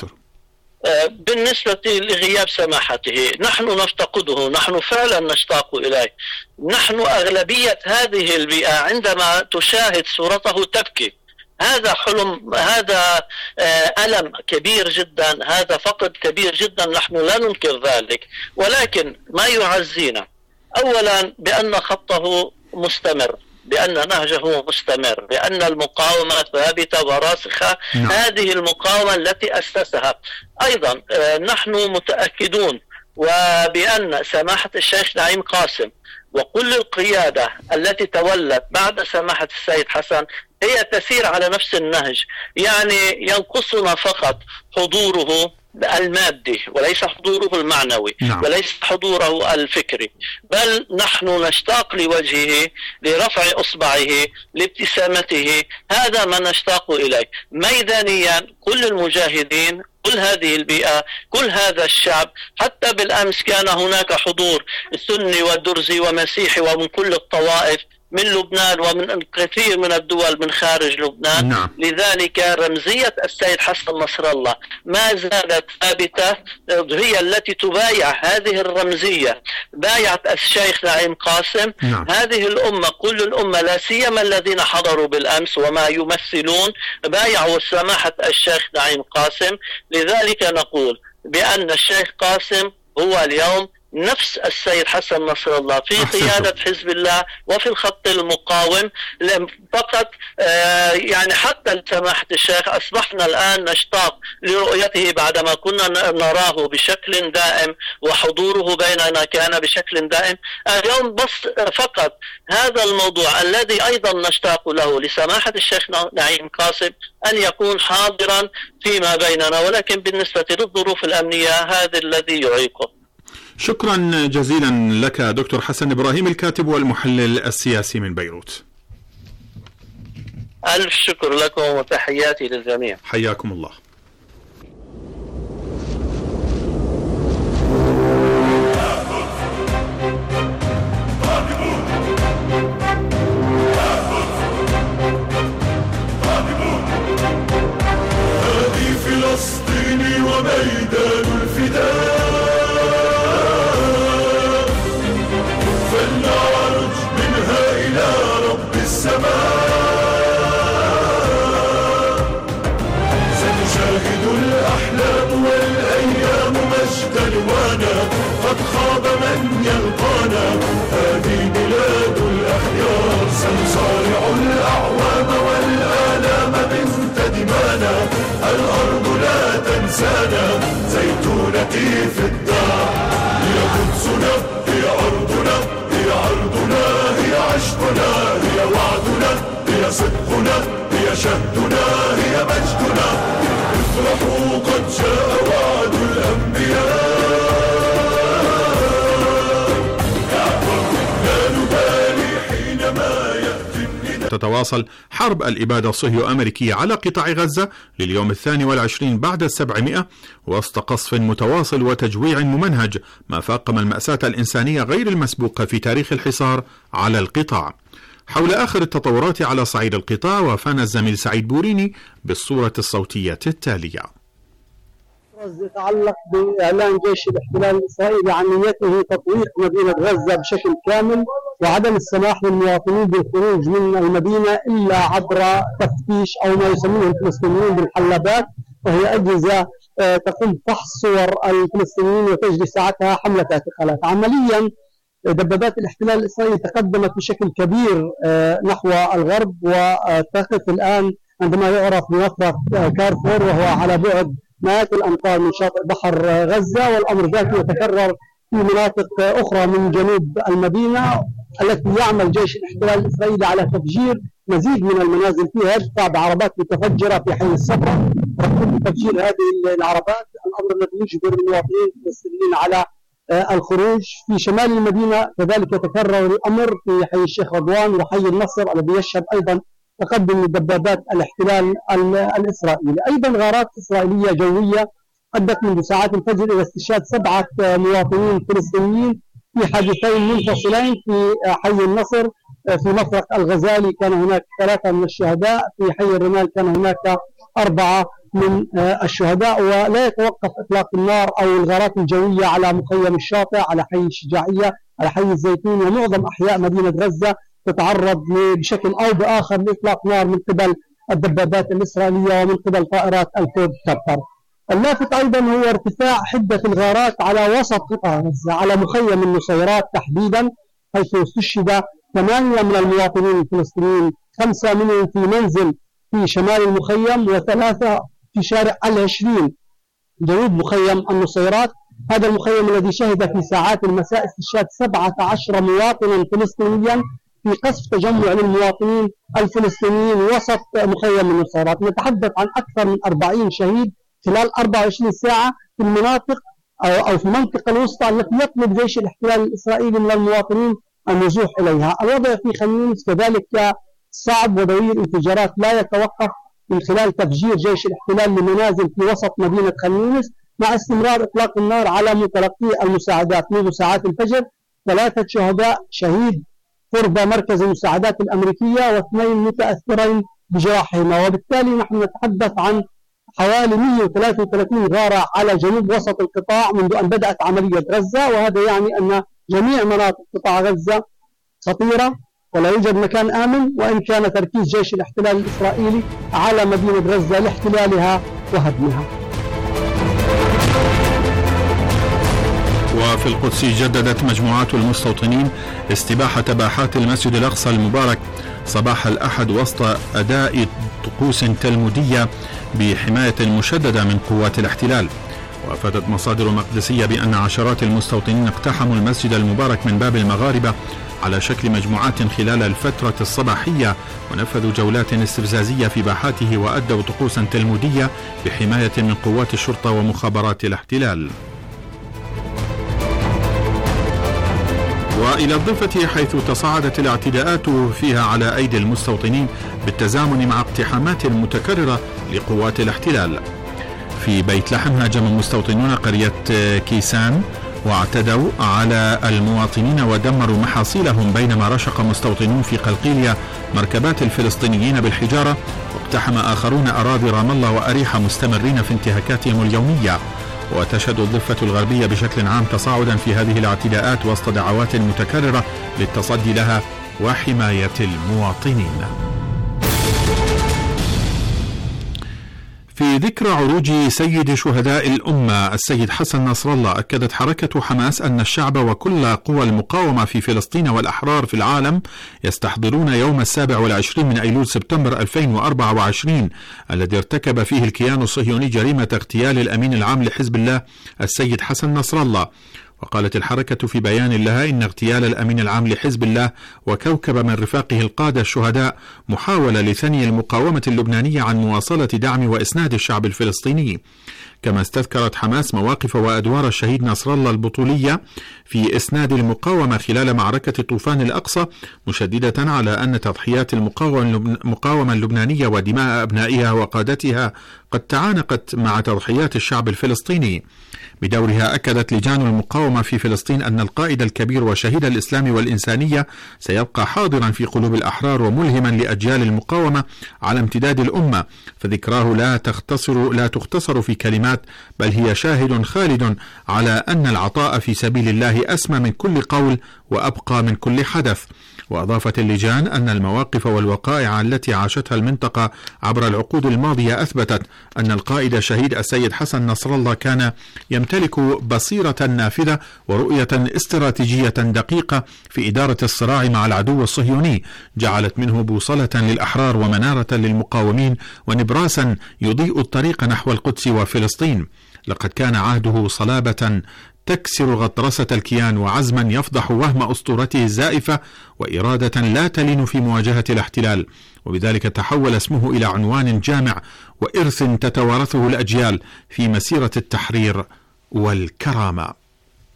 بالنسبة لغياب سماحته نحن نفتقده، نحن فعلا نشتاق إليه. نحن أغلبية هذه البيئة عندما تشاهد صورته تبكي. هذا حلم، هذا ألم كبير جدا، هذا فقد كبير جدا، نحن لا ننكر ذلك. ولكن ما يعزينا أولا بأن خطه مستمر، بأن نهجه مستمر، بأن المقاومة ثابتة وراسخة. نعم. هذه المقاومة التي أسسها. أيضا نحن متأكدون وبأن سماحة الشيخ نعيم قاسم وكل القيادة التي تولت بعد سماحة السيد حسن هي تسير على نفس النهج. يعني ينقصنا فقط حضوره المادي وليس حضوره المعنوي. نعم. وليس حضوره الفكري، بل نحن نشتاق لوجهه، لرفع إصبعه، لابتسامته. هذا ما نشتاق إليه. ميدانيا كل المجاهدين، كل هذه البيئة، كل هذا الشعب، حتى بالأمس كان هناك حضور سني ودرزي ومسيحي ومن كل الطوائف من لبنان ومن كثير من الدول من خارج لبنان. نعم. لذلك رمزية السيد حسن نصر الله ما زالت ثابتة، هي التي تبايع هذه الرمزية. بايعت الشيخ نعيم قاسم. نعم. هذه الأمة، كل الأمة، لا سيما الذين حضروا بالأمس وما يمثلون، بايعوا سماحة الشيخ نعيم قاسم. لذلك نقول بأن الشيخ قاسم هو اليوم نفس السيد حسن نصر الله في قيادة حزب الله وفي الخط المقاوم. فقط آه يعني حتى سماحة الشيخ أصبحنا الآن نشتاق لرؤيته بعدما كنا نراه بشكل دائم وحضوره بيننا كان بشكل دائم. اليوم بس فقط هذا الموضوع الذي أيضا نشتاق له لسماحة الشيخ نعيم قاسم أن يكون حاضرا فيما بيننا، ولكن بالنسبة للظروف الأمنية هذا الذي يعيقه. شكرا جزيلا لك دكتور حسن إبراهيم، الكاتب والمحلل السياسي من بيروت. ألف شكر لكم وتحياتي للجميع. حياكم الله. هذه فلسطين وميدان الفداء، فلنعرج منها إلى رب السماء. سنشاهد الأحلام والأيام مجدا وانا، قد خاب من يلقانا. هذه بلاد الأحيار، سنصارع الأعوام والآلام بنت دمانا. الأرض لا تنسانا، زيتونتي في الدار. هي قدسنا، هي أرضنا، هي عرضنا، هي عشقنا، هي وعدنا، هي صدقنا، هي شهدنا، هي مجدنا. افرحوا قد جاء وعد الأنبياء. تتواصل حرب الإبادة الصهيو أمريكية على قطاع غزة لليوم الثاني والعشرين بعد السبعمائة وسط قصف متواصل وتجويع ممنهج ما فاقم المأساة الإنسانية غير المسبوقة في تاريخ الحصار على القطاع. حول آخر التطورات على صعيد القطاع وافانا الزميل سعيد بوريني بالصورة الصوتية التالية. يتعلق بإعلان جيش الاحتلال الإسرائيلي عن نيته تطويق مدينة غزة بشكل كامل وعدم السماح للمواطنين بالخروج من المدينة إلا عبر تفتيش أو ما يسمونه الفلسطينيين بالحلبات، وهي أجهزة تقوم بفحص صور الفلسطينيين وتجري ساعتها حملة اعتقالات. عمليا دبابات الاحتلال الإسرائيلي تقدمت بشكل كبير نحو الغرب وتقف الآن عندما يعرف بمفرق كارفور وهو على بعد مئات الأمتار من شاطئ بحر غزة، والأمر ذاته يتكرر في مناطق أخرى من جنوب المدينة التي يعمل جيش الاحتلال الإسرائيلي على تفجير مزيد من المنازل فيها، يدفع بعربات متفجرة في حي الصفا ويقوم بتفجير هذه العربات، الأمر الذي يجبر المواطنين الفلسطينيين على الخروج. في شمال المدينة كذلك يتكرر الأمر في حي الشيخ رضوان وحي النصر الذي يشهد أيضا تقدم لدبابات الاحتلال الإسرائيلي. أيضا غارات إسرائيلية جوية أدت منذ ساعات الفجر إلى استشهاد سبعة مواطنين فلسطينيين في حادثين منفصلين في حي النصر. في مفرق الغزالي كان هناك ثلاثة من الشهداء، في حي الرمال كان هناك أربعة من الشهداء. ولا يتوقف إطلاق النار أو الغارات الجوية على مخيم الشاطئ، على حي الشجاعية، على حي الزيتون، ومعظم أحياء مدينة غزة تتعرض بشكل أو بآخر لإطلاق نار من قبل الدبابات الإسرائيلية ومن قبل طائرات الكود كابتر. اللافت أيضا هو ارتفاع حدة الغارات على وسط قطاع غزة، على مخيم النصيرات تحديدا، حيث استشهد ثمانية من المواطنين الفلسطينيين، خمسة منهم في منزل في شمال المخيم وثلاثة في شارع العشرين جنوب مخيم النصيرات. هذا المخيم الذي شهد في ساعات المساء استشهاد سبعة عشر مواطنا فلسطينيا في قصف تجمع للمواطنين الفلسطينيين وسط مخيم النصيرات. نتحدث عن أكثر من أربعين شهيد خلال أربعة وعشرين ساعة في المناطق أو في المنطقة الوسطى التي يطلب جيش الاحتلال الإسرائيلي من المواطنين النزوح إليها. الوضع في خان يونس كذلك صعب، ودوير انفجارات لا يتوقف من خلال تفجير جيش الاحتلال لمنازل في وسط مدينة خان يونس، مع استمرار إطلاق النار على متلقي المساعدات. منذ ساعات الفجر ثلاثة شهداء، شهيد قرب مركز المساعدات الأمريكية واثنين متأثرين بجراحهما. وبالتالي نحن نتحدث عن حوالي مئة وثلاثة وثلاثين غارة على جنوب وسط القطاع منذ أن بدأت عملية غزة، وهذا يعني أن جميع مناطق قطاع غزة خطيرة ولا يوجد مكان آمن، وإن كان تركيز جيش الاحتلال الإسرائيلي على مدينة غزة لاحتلالها وهدمها. وفي القدس جددت مجموعات المستوطنين استباحة باحات المسجد الأقصى المبارك صباح الأحد وسط أداء طقوس تلمودية بحماية مشددة من قوات الاحتلال. وأفادت مصادر مقدسية بأن عشرات المستوطنين اقتحموا المسجد المبارك من باب المغاربة على شكل مجموعات خلال الفترة الصباحية، ونفذوا جولات استفزازية في باحاته وأدوا طقوسا تلمودية بحماية من قوات الشرطة ومخابرات الاحتلال. وإلى الضفة حيث تصاعدت الاعتداءات فيها على أيدي المستوطنين بالتزامن مع اقتحامات متكررة لقوات الاحتلال. في بيت لحم هاجم مستوطنون قرية كيسان واعتدوا على المواطنين ودمروا محاصيلهم، بينما رشق مستوطنون في قلقيلية مركبات الفلسطينيين بالحجارة، واقتحم آخرون أراضي رام الله وأريحة مستمرين في انتهاكاتهم اليومية. وتشهد الضفة الغربية بشكل عام تصاعدا في هذه الاعتداءات وسط دعوات متكررة للتصدي لها وحماية المواطنين. في ذكرى عروج سيد شهداء الأمة السيد حسن نصر الله، أكدت حركة حماس أن الشعب وكل قوى المقاومة في فلسطين والأحرار في العالم يستحضرون يوم السابع والعشرين من أيلول سبتمبر ألفين وأربعة وعشرين الذي ارتكب فيه الكيان الصهيوني جريمة اغتيال الأمين العام لحزب الله السيد حسن نصر الله. وقالت الحركة في بيان لها إن اغتيال الأمين العام لحزب الله وكوكب من رفاقه القادة الشهداء محاولة لثني المقاومة اللبنانية عن مواصلة دعم وإسناد الشعب الفلسطيني. كما استذكرت حماس مواقف وأدوار الشهيد نصر الله البطولية في إسناد المقاومة خلال معركة طوفان الأقصى، مشددة على أن تضحيات المقاومة اللبنانية ودماء أبنائها وقادتها قد تعانقت مع تضحيات الشعب الفلسطيني. بدورها أكدت لجان المقاومة في فلسطين أن القائد الكبير وشهيد الإسلام والإنسانية سيبقى حاضرا في قلوب الأحرار وملهما لأجيال المقاومة على امتداد الأمة، فذكراه لا تختصر لا تختصر في كلمات، بل هي شاهد خالد على أن العطاء في سبيل الله أسمى من كل قول وأبقى من كل حدث. وأضافت اللجان أن المواقف والوقائع التي عاشتها المنطقة عبر العقود الماضية أثبتت أن القائد الشهيد السيد حسن نصر الله كان يمتلك بصيرة نافذة ورؤية استراتيجية دقيقة في إدارة الصراع مع العدو الصهيوني، جعلت منه بوصلة للأحرار ومنارة للمقاومين ونبراسا يضيء الطريق نحو القدس وفلسطين. لقد كان عهده صلابة تكسر غطرسة الكيان، وعزما يفضح وهم أسطورته الزائفة، وإرادة لا تلين في مواجهة الاحتلال، وبذلك تحول اسمه إلى عنوان جامع وإرث تتوارثه الأجيال في مسيرة التحرير والكرامة.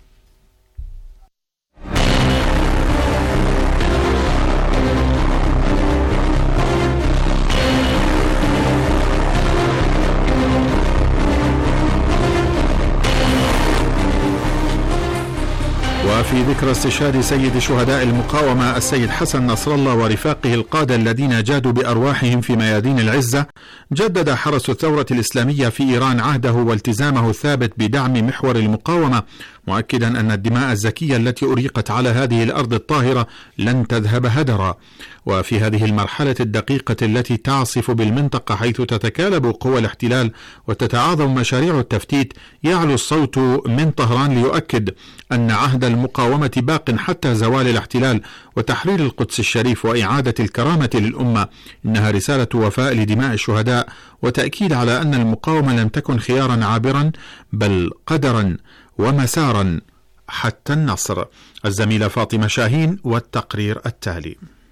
وفي ذكرى استشهاد سيد شهداء المقاومة السيد حسن نصر الله ورفاقه القادة الذين جادوا بأرواحهم في ميادين العزة، جدد حرس الثورة الإسلامية في إيران عهده والتزامه الثابت بدعم محور المقاومة، مؤكدا أن الدماء الزكية التي أريقت على هذه الأرض الطاهرة لن تذهب هدرا. وفي هذه المرحلة الدقيقة التي تعصف بالمنطقة حيث تتكالب قوى الاحتلال وتتعاظم مشاريع التفتيت، يعلو الصوت من طهران ليؤكد أن عهد المقاومة باق حتى زوال الاحتلال وتحرير القدس الشريف وإعادة الكرامة للأمة. إنها رسالة وفاء لدماء الشهداء وتأكيد على أن المقاومة لم تكن خيارا عابرا بل قدرا ومسارا حتى النصر. الزميلة فاطمة شاهين والتقرير التالي.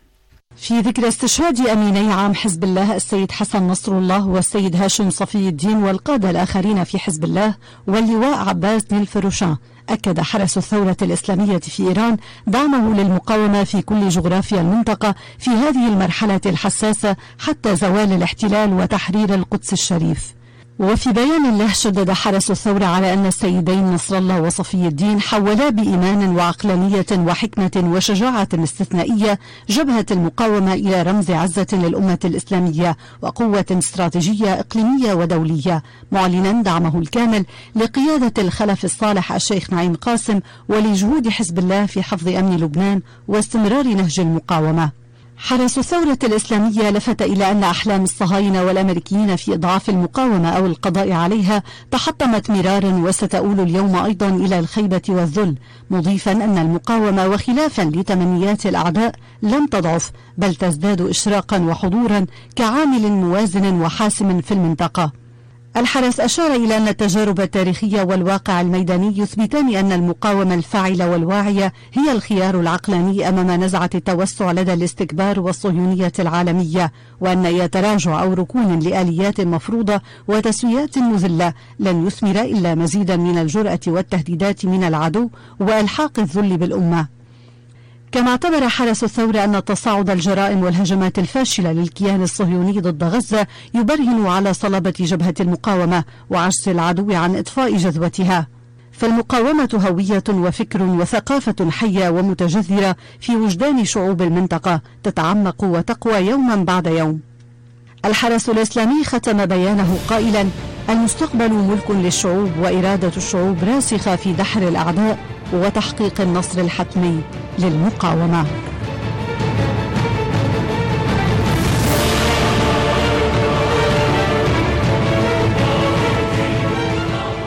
في ذكرى استشهاد أميني عام حزب الله السيد حسن نصر الله والسيد هاشم صفي الدين والقادة الآخرين في حزب الله واللواء عباس نيل فروشان، أكد حرس الثورة الإسلامية في إيران دعمه للمقاومة في كل جغرافيا المنطقة في هذه المرحلة الحساسة حتى زوال الاحتلال وتحرير القدس الشريف. وفي بيان له شدد حرس الثورة على أن السيدين نصر الله وصفي الدين حولا بإيمان وعقلانية وحكمة وشجاعة استثنائية جبهة المقاومة إلى رمز عزة للأمة الإسلامية وقوة استراتيجية إقليمية ودولية، معلنا دعمه الكامل لقيادة الخلف الصالح الشيخ نعيم قاسم ولجهود حزب الله في حفظ أمن لبنان واستمرار نهج المقاومة. حرس الثورة الإسلامية لفت إلى أن أحلام الصهاينة والأمريكيين في إضعاف المقاومة أو القضاء عليها تحطمت مرارا وستؤول اليوم أيضا إلى الخيبة والذل، مضيفا أن المقاومة وخلافا لتمنيات الأعداء لن تضعف بل تزداد إشراقا وحضورا كعامل موازن وحاسم في المنطقة. الحرس أشار إلى أن التجارب التاريخية والواقع الميداني يثبتان أن المقاومة الفاعلة والواعية هي الخيار العقلاني أمام نزعة التوسع لدى الاستكبار والصهيونية العالمية، وأن أي تراجع أو ركون لآليات مفروضة وتسويات مذلة لن يثمر إلا مزيدا من الجرأة والتهديدات من العدو وإلحاق الذل بالأمة. كما اعتبر حرس الثورة أن تصاعد الجرائم والهجمات الفاشلة للكيان الصهيوني ضد غزة يبرهن على صلابة جبهة المقاومة وعجز العدو عن إطفاء جذوتها، فالمقاومة هوية وفكر وثقافة حية ومتجذرة في وجدان شعوب المنطقة تتعمق وتقوى يوما بعد يوم. الحرس الإسلامي ختم بيانه قائلا: المستقبل ملك للشعوب وإرادة الشعوب راسخة في دحر الأعداء وتحقيق النصر الحتمي للمقاومة.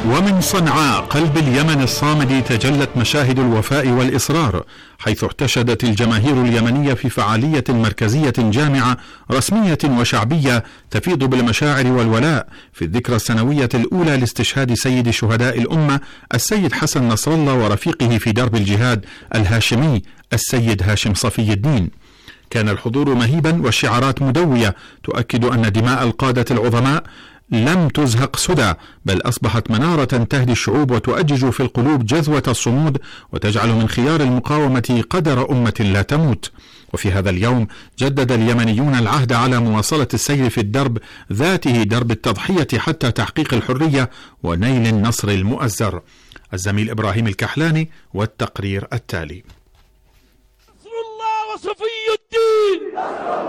ومن صنعاء قلب اليمن الصامد تجلت مشاهد الوفاء والإصرار، حيث احتشدت الجماهير اليمنية في فعالية مركزية جامعة رسمية وشعبية تفيض بالمشاعر والولاء في الذكرى السنوية الأولى لاستشهاد سيد شهداء الأمة السيد حسن نصر الله ورفيقه في درب الجهاد الهاشمي السيد هاشم صفي الدين. كان الحضور مهيبا والشعارات مدوية تؤكد أن دماء القادة العظماء لم تزهق سدى، بل أصبحت منارة تهدي الشعوب وتؤجج في القلوب جذوة الصمود، وتجعل من خيار المقاومة قدر أمة لا تموت. وفي هذا اليوم جدد اليمنيون العهد على مواصلة السير في الدرب ذاته، درب التضحية حتى تحقيق الحرية ونيل النصر المؤزر. الزميل إبراهيم الكحلاني والتقرير التالي. نصر الله وصفي الدين.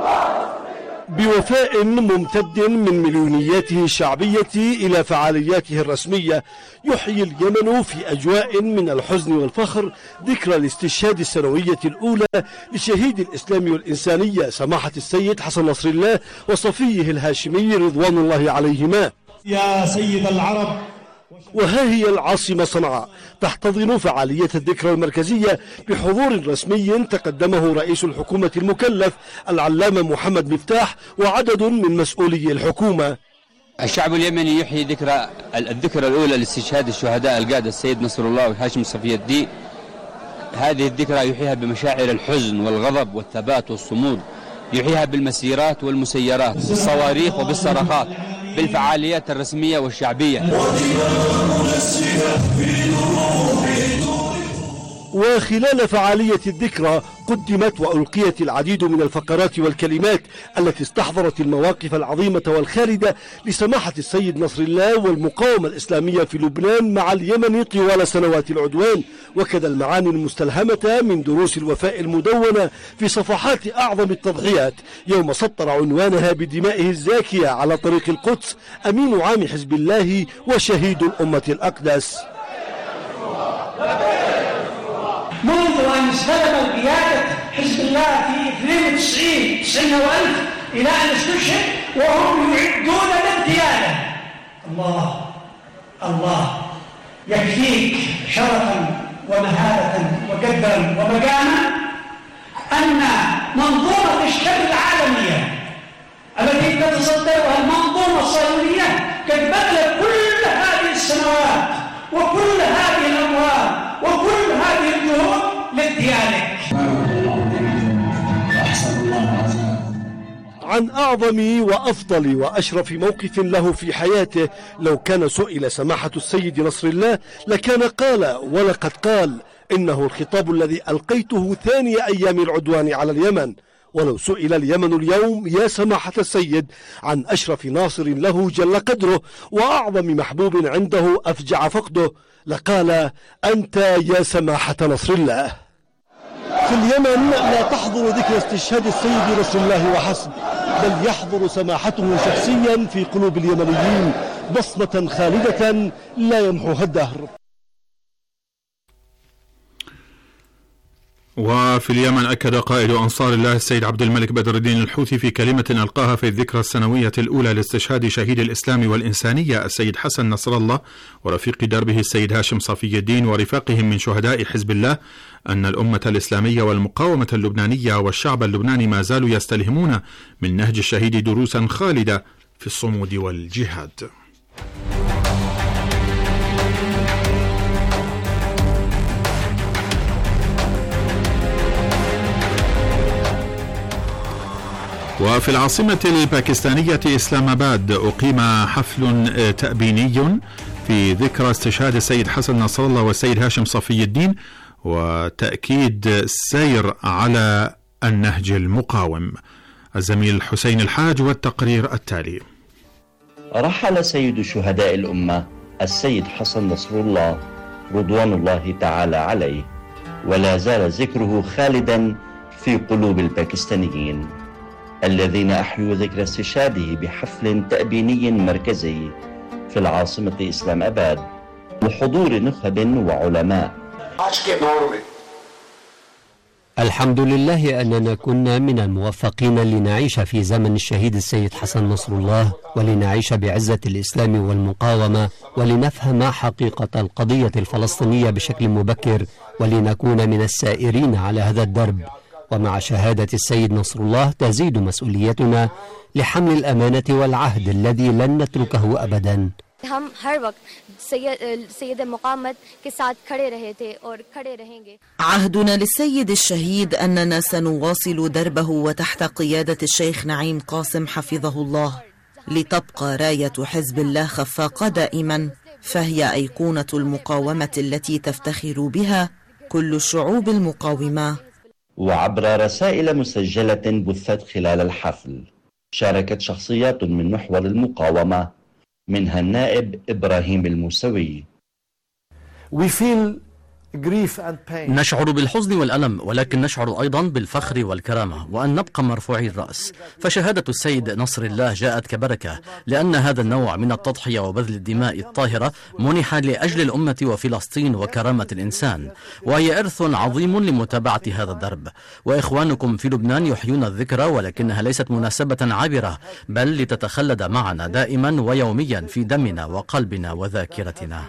بوفاء ممتد من مليونياته الشعبية إلى فعالياته الرسمية، يحيي اليمن في أجواء من الحزن والفخر ذكرى الاستشهاد السنوية الأولى لشهيد الإسلام والإنسانية سماحة السيد حسن نصر الله وصفيه الهاشمي رضوان الله عليهما. يا سيد العرب، وها هي العاصمة صنعاء تحتضن فعالية الذكرى المركزية بحضور رسمي تقدمه رئيس الحكومة المكلف العلامة محمد مفتاح وعدد من مسؤولي الحكومة. الشعب اليمني يحيي ذكرى الذكرى الأولى لاستشهاد الشهداء القادة السيد نصر الله والهاشم صفي الدين. هذه الذكرى يحييها بمشاعر الحزن والغضب والثبات والصمود، يحييها بالمسيرات والمسيرات، بالصواريخ وبالصرخات، بالفعاليات الرسمية والشعبية. وخلال فعالية الذكرى قدمت وألقيت العديد من الفقرات والكلمات التي استحضرت المواقف العظيمة والخالدة لسماحة السيد نصر الله والمقاومة الإسلامية في لبنان مع اليمن طوال سنوات العدوان، وكذا المعاني المستلهمة من دروس الوفاء المدونة في صفحات أعظم التضحيات يوم سطر عنوانها بدمائه الزاكية على طريق القدس أمين عام حزب الله وشهيد الأمة الأقدس. منذ أن استلم قيادة حزب الله في اثنين وتسعين سنة وألف إلى أن استشهد وهم يعدون للديانة. الله الله يكفيك شرفا ومهابة وقدرا ومكانا أن منظومة الشباب العالمية التي تتصدرها المنظومة الصهيونية قد بذلت كل هذه السنوات وكل هذه الأموال وكل هذه الجهود للديانة. عن أعظم وأفضل وأشرف موقف له في حياته لو كان سئل سماحة السيد نصر الله لكان قال ولقد قال إنه الخطاب الذي ألقيته ثاني أيام العدوان على اليمن. ولو سئل اليمن اليوم يا سماحة السيد عن أشرف ناصر له جل قدره وأعظم محبوب عنده أفجع فقده لقال أنت يا سماحة نصر الله. في اليمن لا تحضر ذكرى استشهاد السيد نصر الله وحسب، بل يحضر سماحته شخصيا في قلوب اليمنيين بصمة خالدة لا يمحوها الدهر. وفي اليمن أكد قائد أنصار الله السيد عبد الملك بدر الدين الحوثي في كلمة ألقاها في الذكرى السنوية الأولى لاستشهاد شهيد الإسلام والإنسانية السيد حسن نصر الله ورفيق دربه السيد هاشم صفي الدين ورفاقهم من شهداء حزب الله أن الأمة الإسلامية والمقاومة اللبنانية والشعب اللبناني ما زالوا يستلهمون من نهج الشهيد دروسا خالدة في الصمود والجهاد. وفي العاصمة الباكستانية إسلام آباد أقيم حفل تأبيني في ذكرى استشهاد السيد حسن نصر الله والسيد هاشم صفي الدين وتأكيد السير على النهج المقاوم. الزميل حسين الحاج والتقرير التالي. رحل سيد شهداء الأمة السيد حسن نصر الله رضوان الله تعالى عليه، ولا زال ذكره خالدا في قلوب الباكستانيين الذين أحيوا ذكرى استشهاده بحفل تأبيني مركزي في العاصمة إسلام آباد بحضور نخب وعلماء. الحمد لله أننا كنا من الموفقين لنعيش في زمن الشهيد السيد حسن نصر الله، ولنعيش بعزة الإسلام والمقاومة، ولنفهم حقيقة القضية الفلسطينية بشكل مبكر، ولنكون من السائرين على هذا الدرب. ومع شهادة السيد نصر الله تزيد مسؤوليتنا لحمل الأمانة والعهد الذي لن نتركه أبدا. हम हर वक्त सैयद मुक़ावमत के साथ खड़े रहे थे और खड़े रहेंगे. عهدنا للسيد الشهيد أننا سنواصل دربه وتحت قيادة الشيخ نعيم قاسم حفظه الله، لتبقى راية حزب الله خفاقة دائما، فهي أيقونة المقاومة التي تفتخر بها كل الشعوب المقاومة. وعبر رسائل مسجلة بثت خلال الحفل شاركت شخصيات من محور المقاومة، منها النائب إبراهيم الموسوي. نشعر بالحزن والألم، ولكن نشعر أيضا بالفخر والكرامة وأن نبقى مرفوعي الرأس. فشهادة السيد نصر الله جاءت كبركة، لأن هذا النوع من التضحية وبذل الدماء الطاهرة منح لأجل الأمة وفلسطين وكرامة الإنسان، وهي إرث عظيم لمتابعة هذا الدرب. وإخوانكم في لبنان يحيون الذكرى، ولكنها ليست مناسبة عابرة، بل لتتخلد معنا دائما ويوميا في دمنا وقلبنا وذاكرتنا.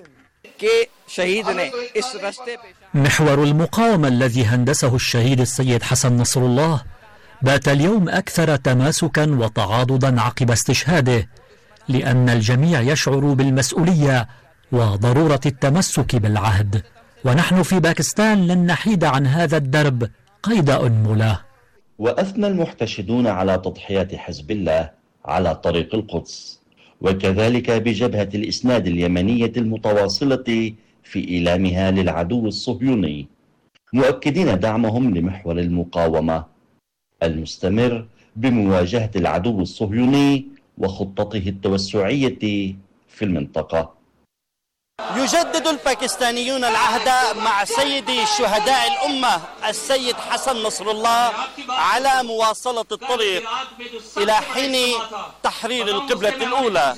محور المقاومة الذي هندسه الشهيد السيد حسن نصر الله بات اليوم أكثر تماسكا وتعاضدا عقب استشهاده، لأن الجميع يشعر بالمسؤولية وضرورة التمسك بالعهد، ونحن في باكستان لن نحيد عن هذا الدرب قيد أنملة. وأثنى المحتشدون على تضحيات حزب الله على طريق القدس، وكذلك بجبهة الإسناد اليمنية المتواصلة في إيلامها للعدو الصهيوني، مؤكدين دعمهم لمحور المقاومة المستمر بمواجهة العدو الصهيوني وخطته التوسعية في المنطقة. يجدد الباكستانيون العهد مع سيد شهداء الأمة السيد حسن نصر الله على مواصلة الطريق إلى حين تحرير القبلة الأولى.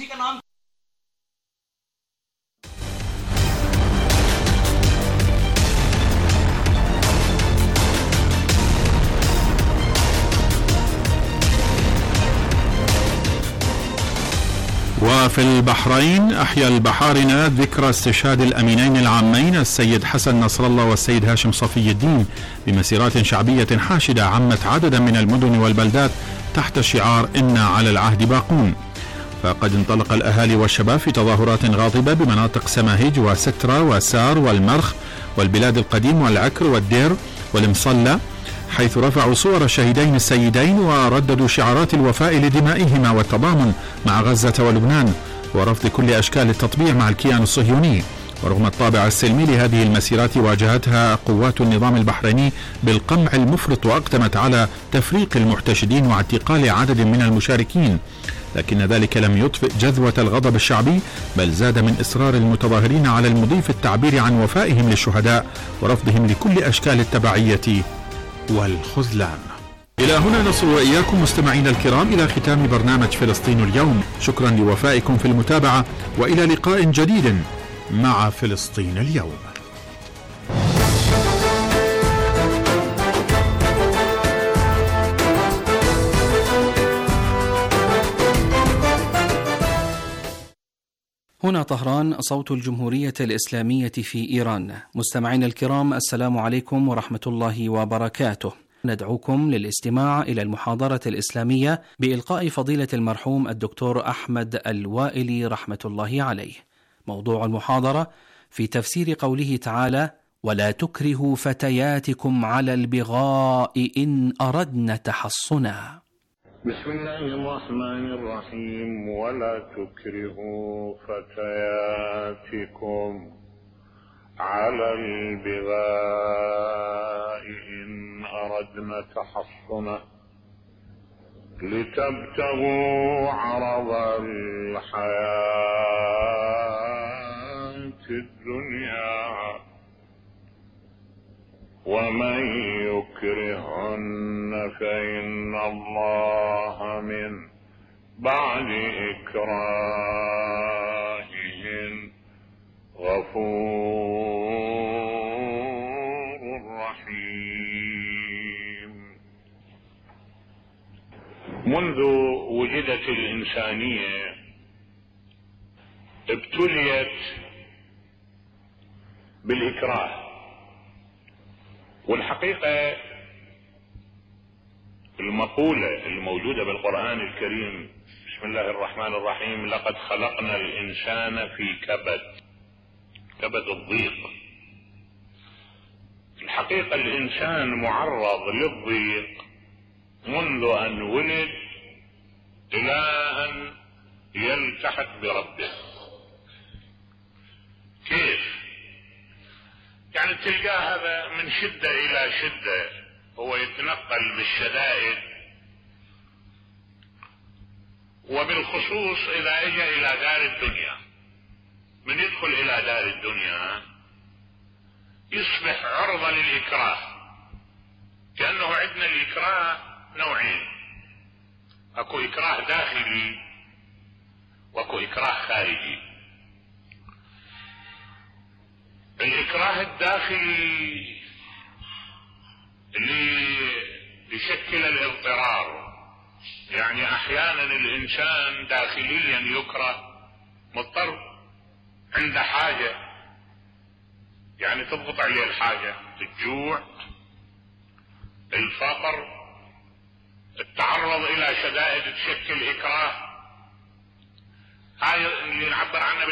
وفي البحرين أحيا البحارنة ذكرى استشهاد الأمينين العامين السيد حسن نصر الله والسيد هاشم صفي الدين بمسيرات شعبية حاشدة عمت عددا من المدن والبلدات تحت شعار إنا على العهد باقون. فقد انطلق الأهالي والشباب في تظاهرات غاضبة بمناطق سماهيج وسترة وسار والمرخ والبلاد القديم والعكر والدير والمصلى، حيث رفعوا صور الشهيدين السيدين ورددوا شعارات الوفاء لدمائهما والتضامن مع غزة ولبنان ورفض كل أشكال التطبيع مع الكيان الصهيوني. ورغم الطابع السلمي لهذه المسيرات واجهتها قوات النظام البحريني بالقمع المفرط وأقدمت على تفريق المحتشدين واعتقال عدد من المشاركين، لكن ذلك لم يطفئ جذوة الغضب الشعبي، بل زاد من إصرار المتظاهرين على المضي في التعبير عن وفائهم للشهداء ورفضهم لكل أشكال التبعية والخذلان. إلى هنا نصل وإياكم مستمعين الكرام إلى ختام برنامج فلسطين اليوم. شكرا لوفائكم في المتابعة، وإلى لقاء جديد مع فلسطين اليوم. هنا طهران، صوت الجمهورية الإسلامية في إيران. مستمعينا الكرام، السلام عليكم ورحمة الله وبركاته. ندعوكم للاستماع إلى المحاضرة الإسلامية بإلقاء فضيلة المرحوم الدكتور أحمد الوائلي رحمة الله عليه. موضوع المحاضرة في تفسير قوله تعالى: ولا تكرهوا فتياتكم على البغاء إن أردنا تحصنا. بسم الله الرحمن الرحيم. ولا تكرهوا فتياتكم على البغاء إن أردنا تحصنا لتبتغوا عرض الحياة الدنيا ومن يكرهن فإن الله من بعد إكراههن غفور رحيم. منذ وجدت الإنسانية ابتليت بالإكراه، والحقيقة المقولة الموجودة بالقرآن الكريم بسم الله الرحمن الرحيم لقد خلقنا الإنسان في كبد، كبد الضيق. الحقيقة الإنسان معرض للضيق منذ أن ولد إلى أن يلتحق بربه. كيف؟ يعني تلقاه هذا من شدة إلى شدة هو يتنقل بالشدائد، وبالخصوص إذا اجى إلى دار الدنيا، من يدخل إلى دار الدنيا يصبح عرضة للإكراه، كأنه عندنا الإكراه نوعين، اكو إكراه داخلي واكو إكراه خارجي. الإكراه الداخلي اللي يشكل الاضطرار، يعني أحيانا الإنسان داخليا يكره، مضطر عنده حاجة يعني تضغط عليه الحاجة، الجوع، الفقر، التعرض إلى شدائد تشكل إكراه. هاي اللي نعبر عنها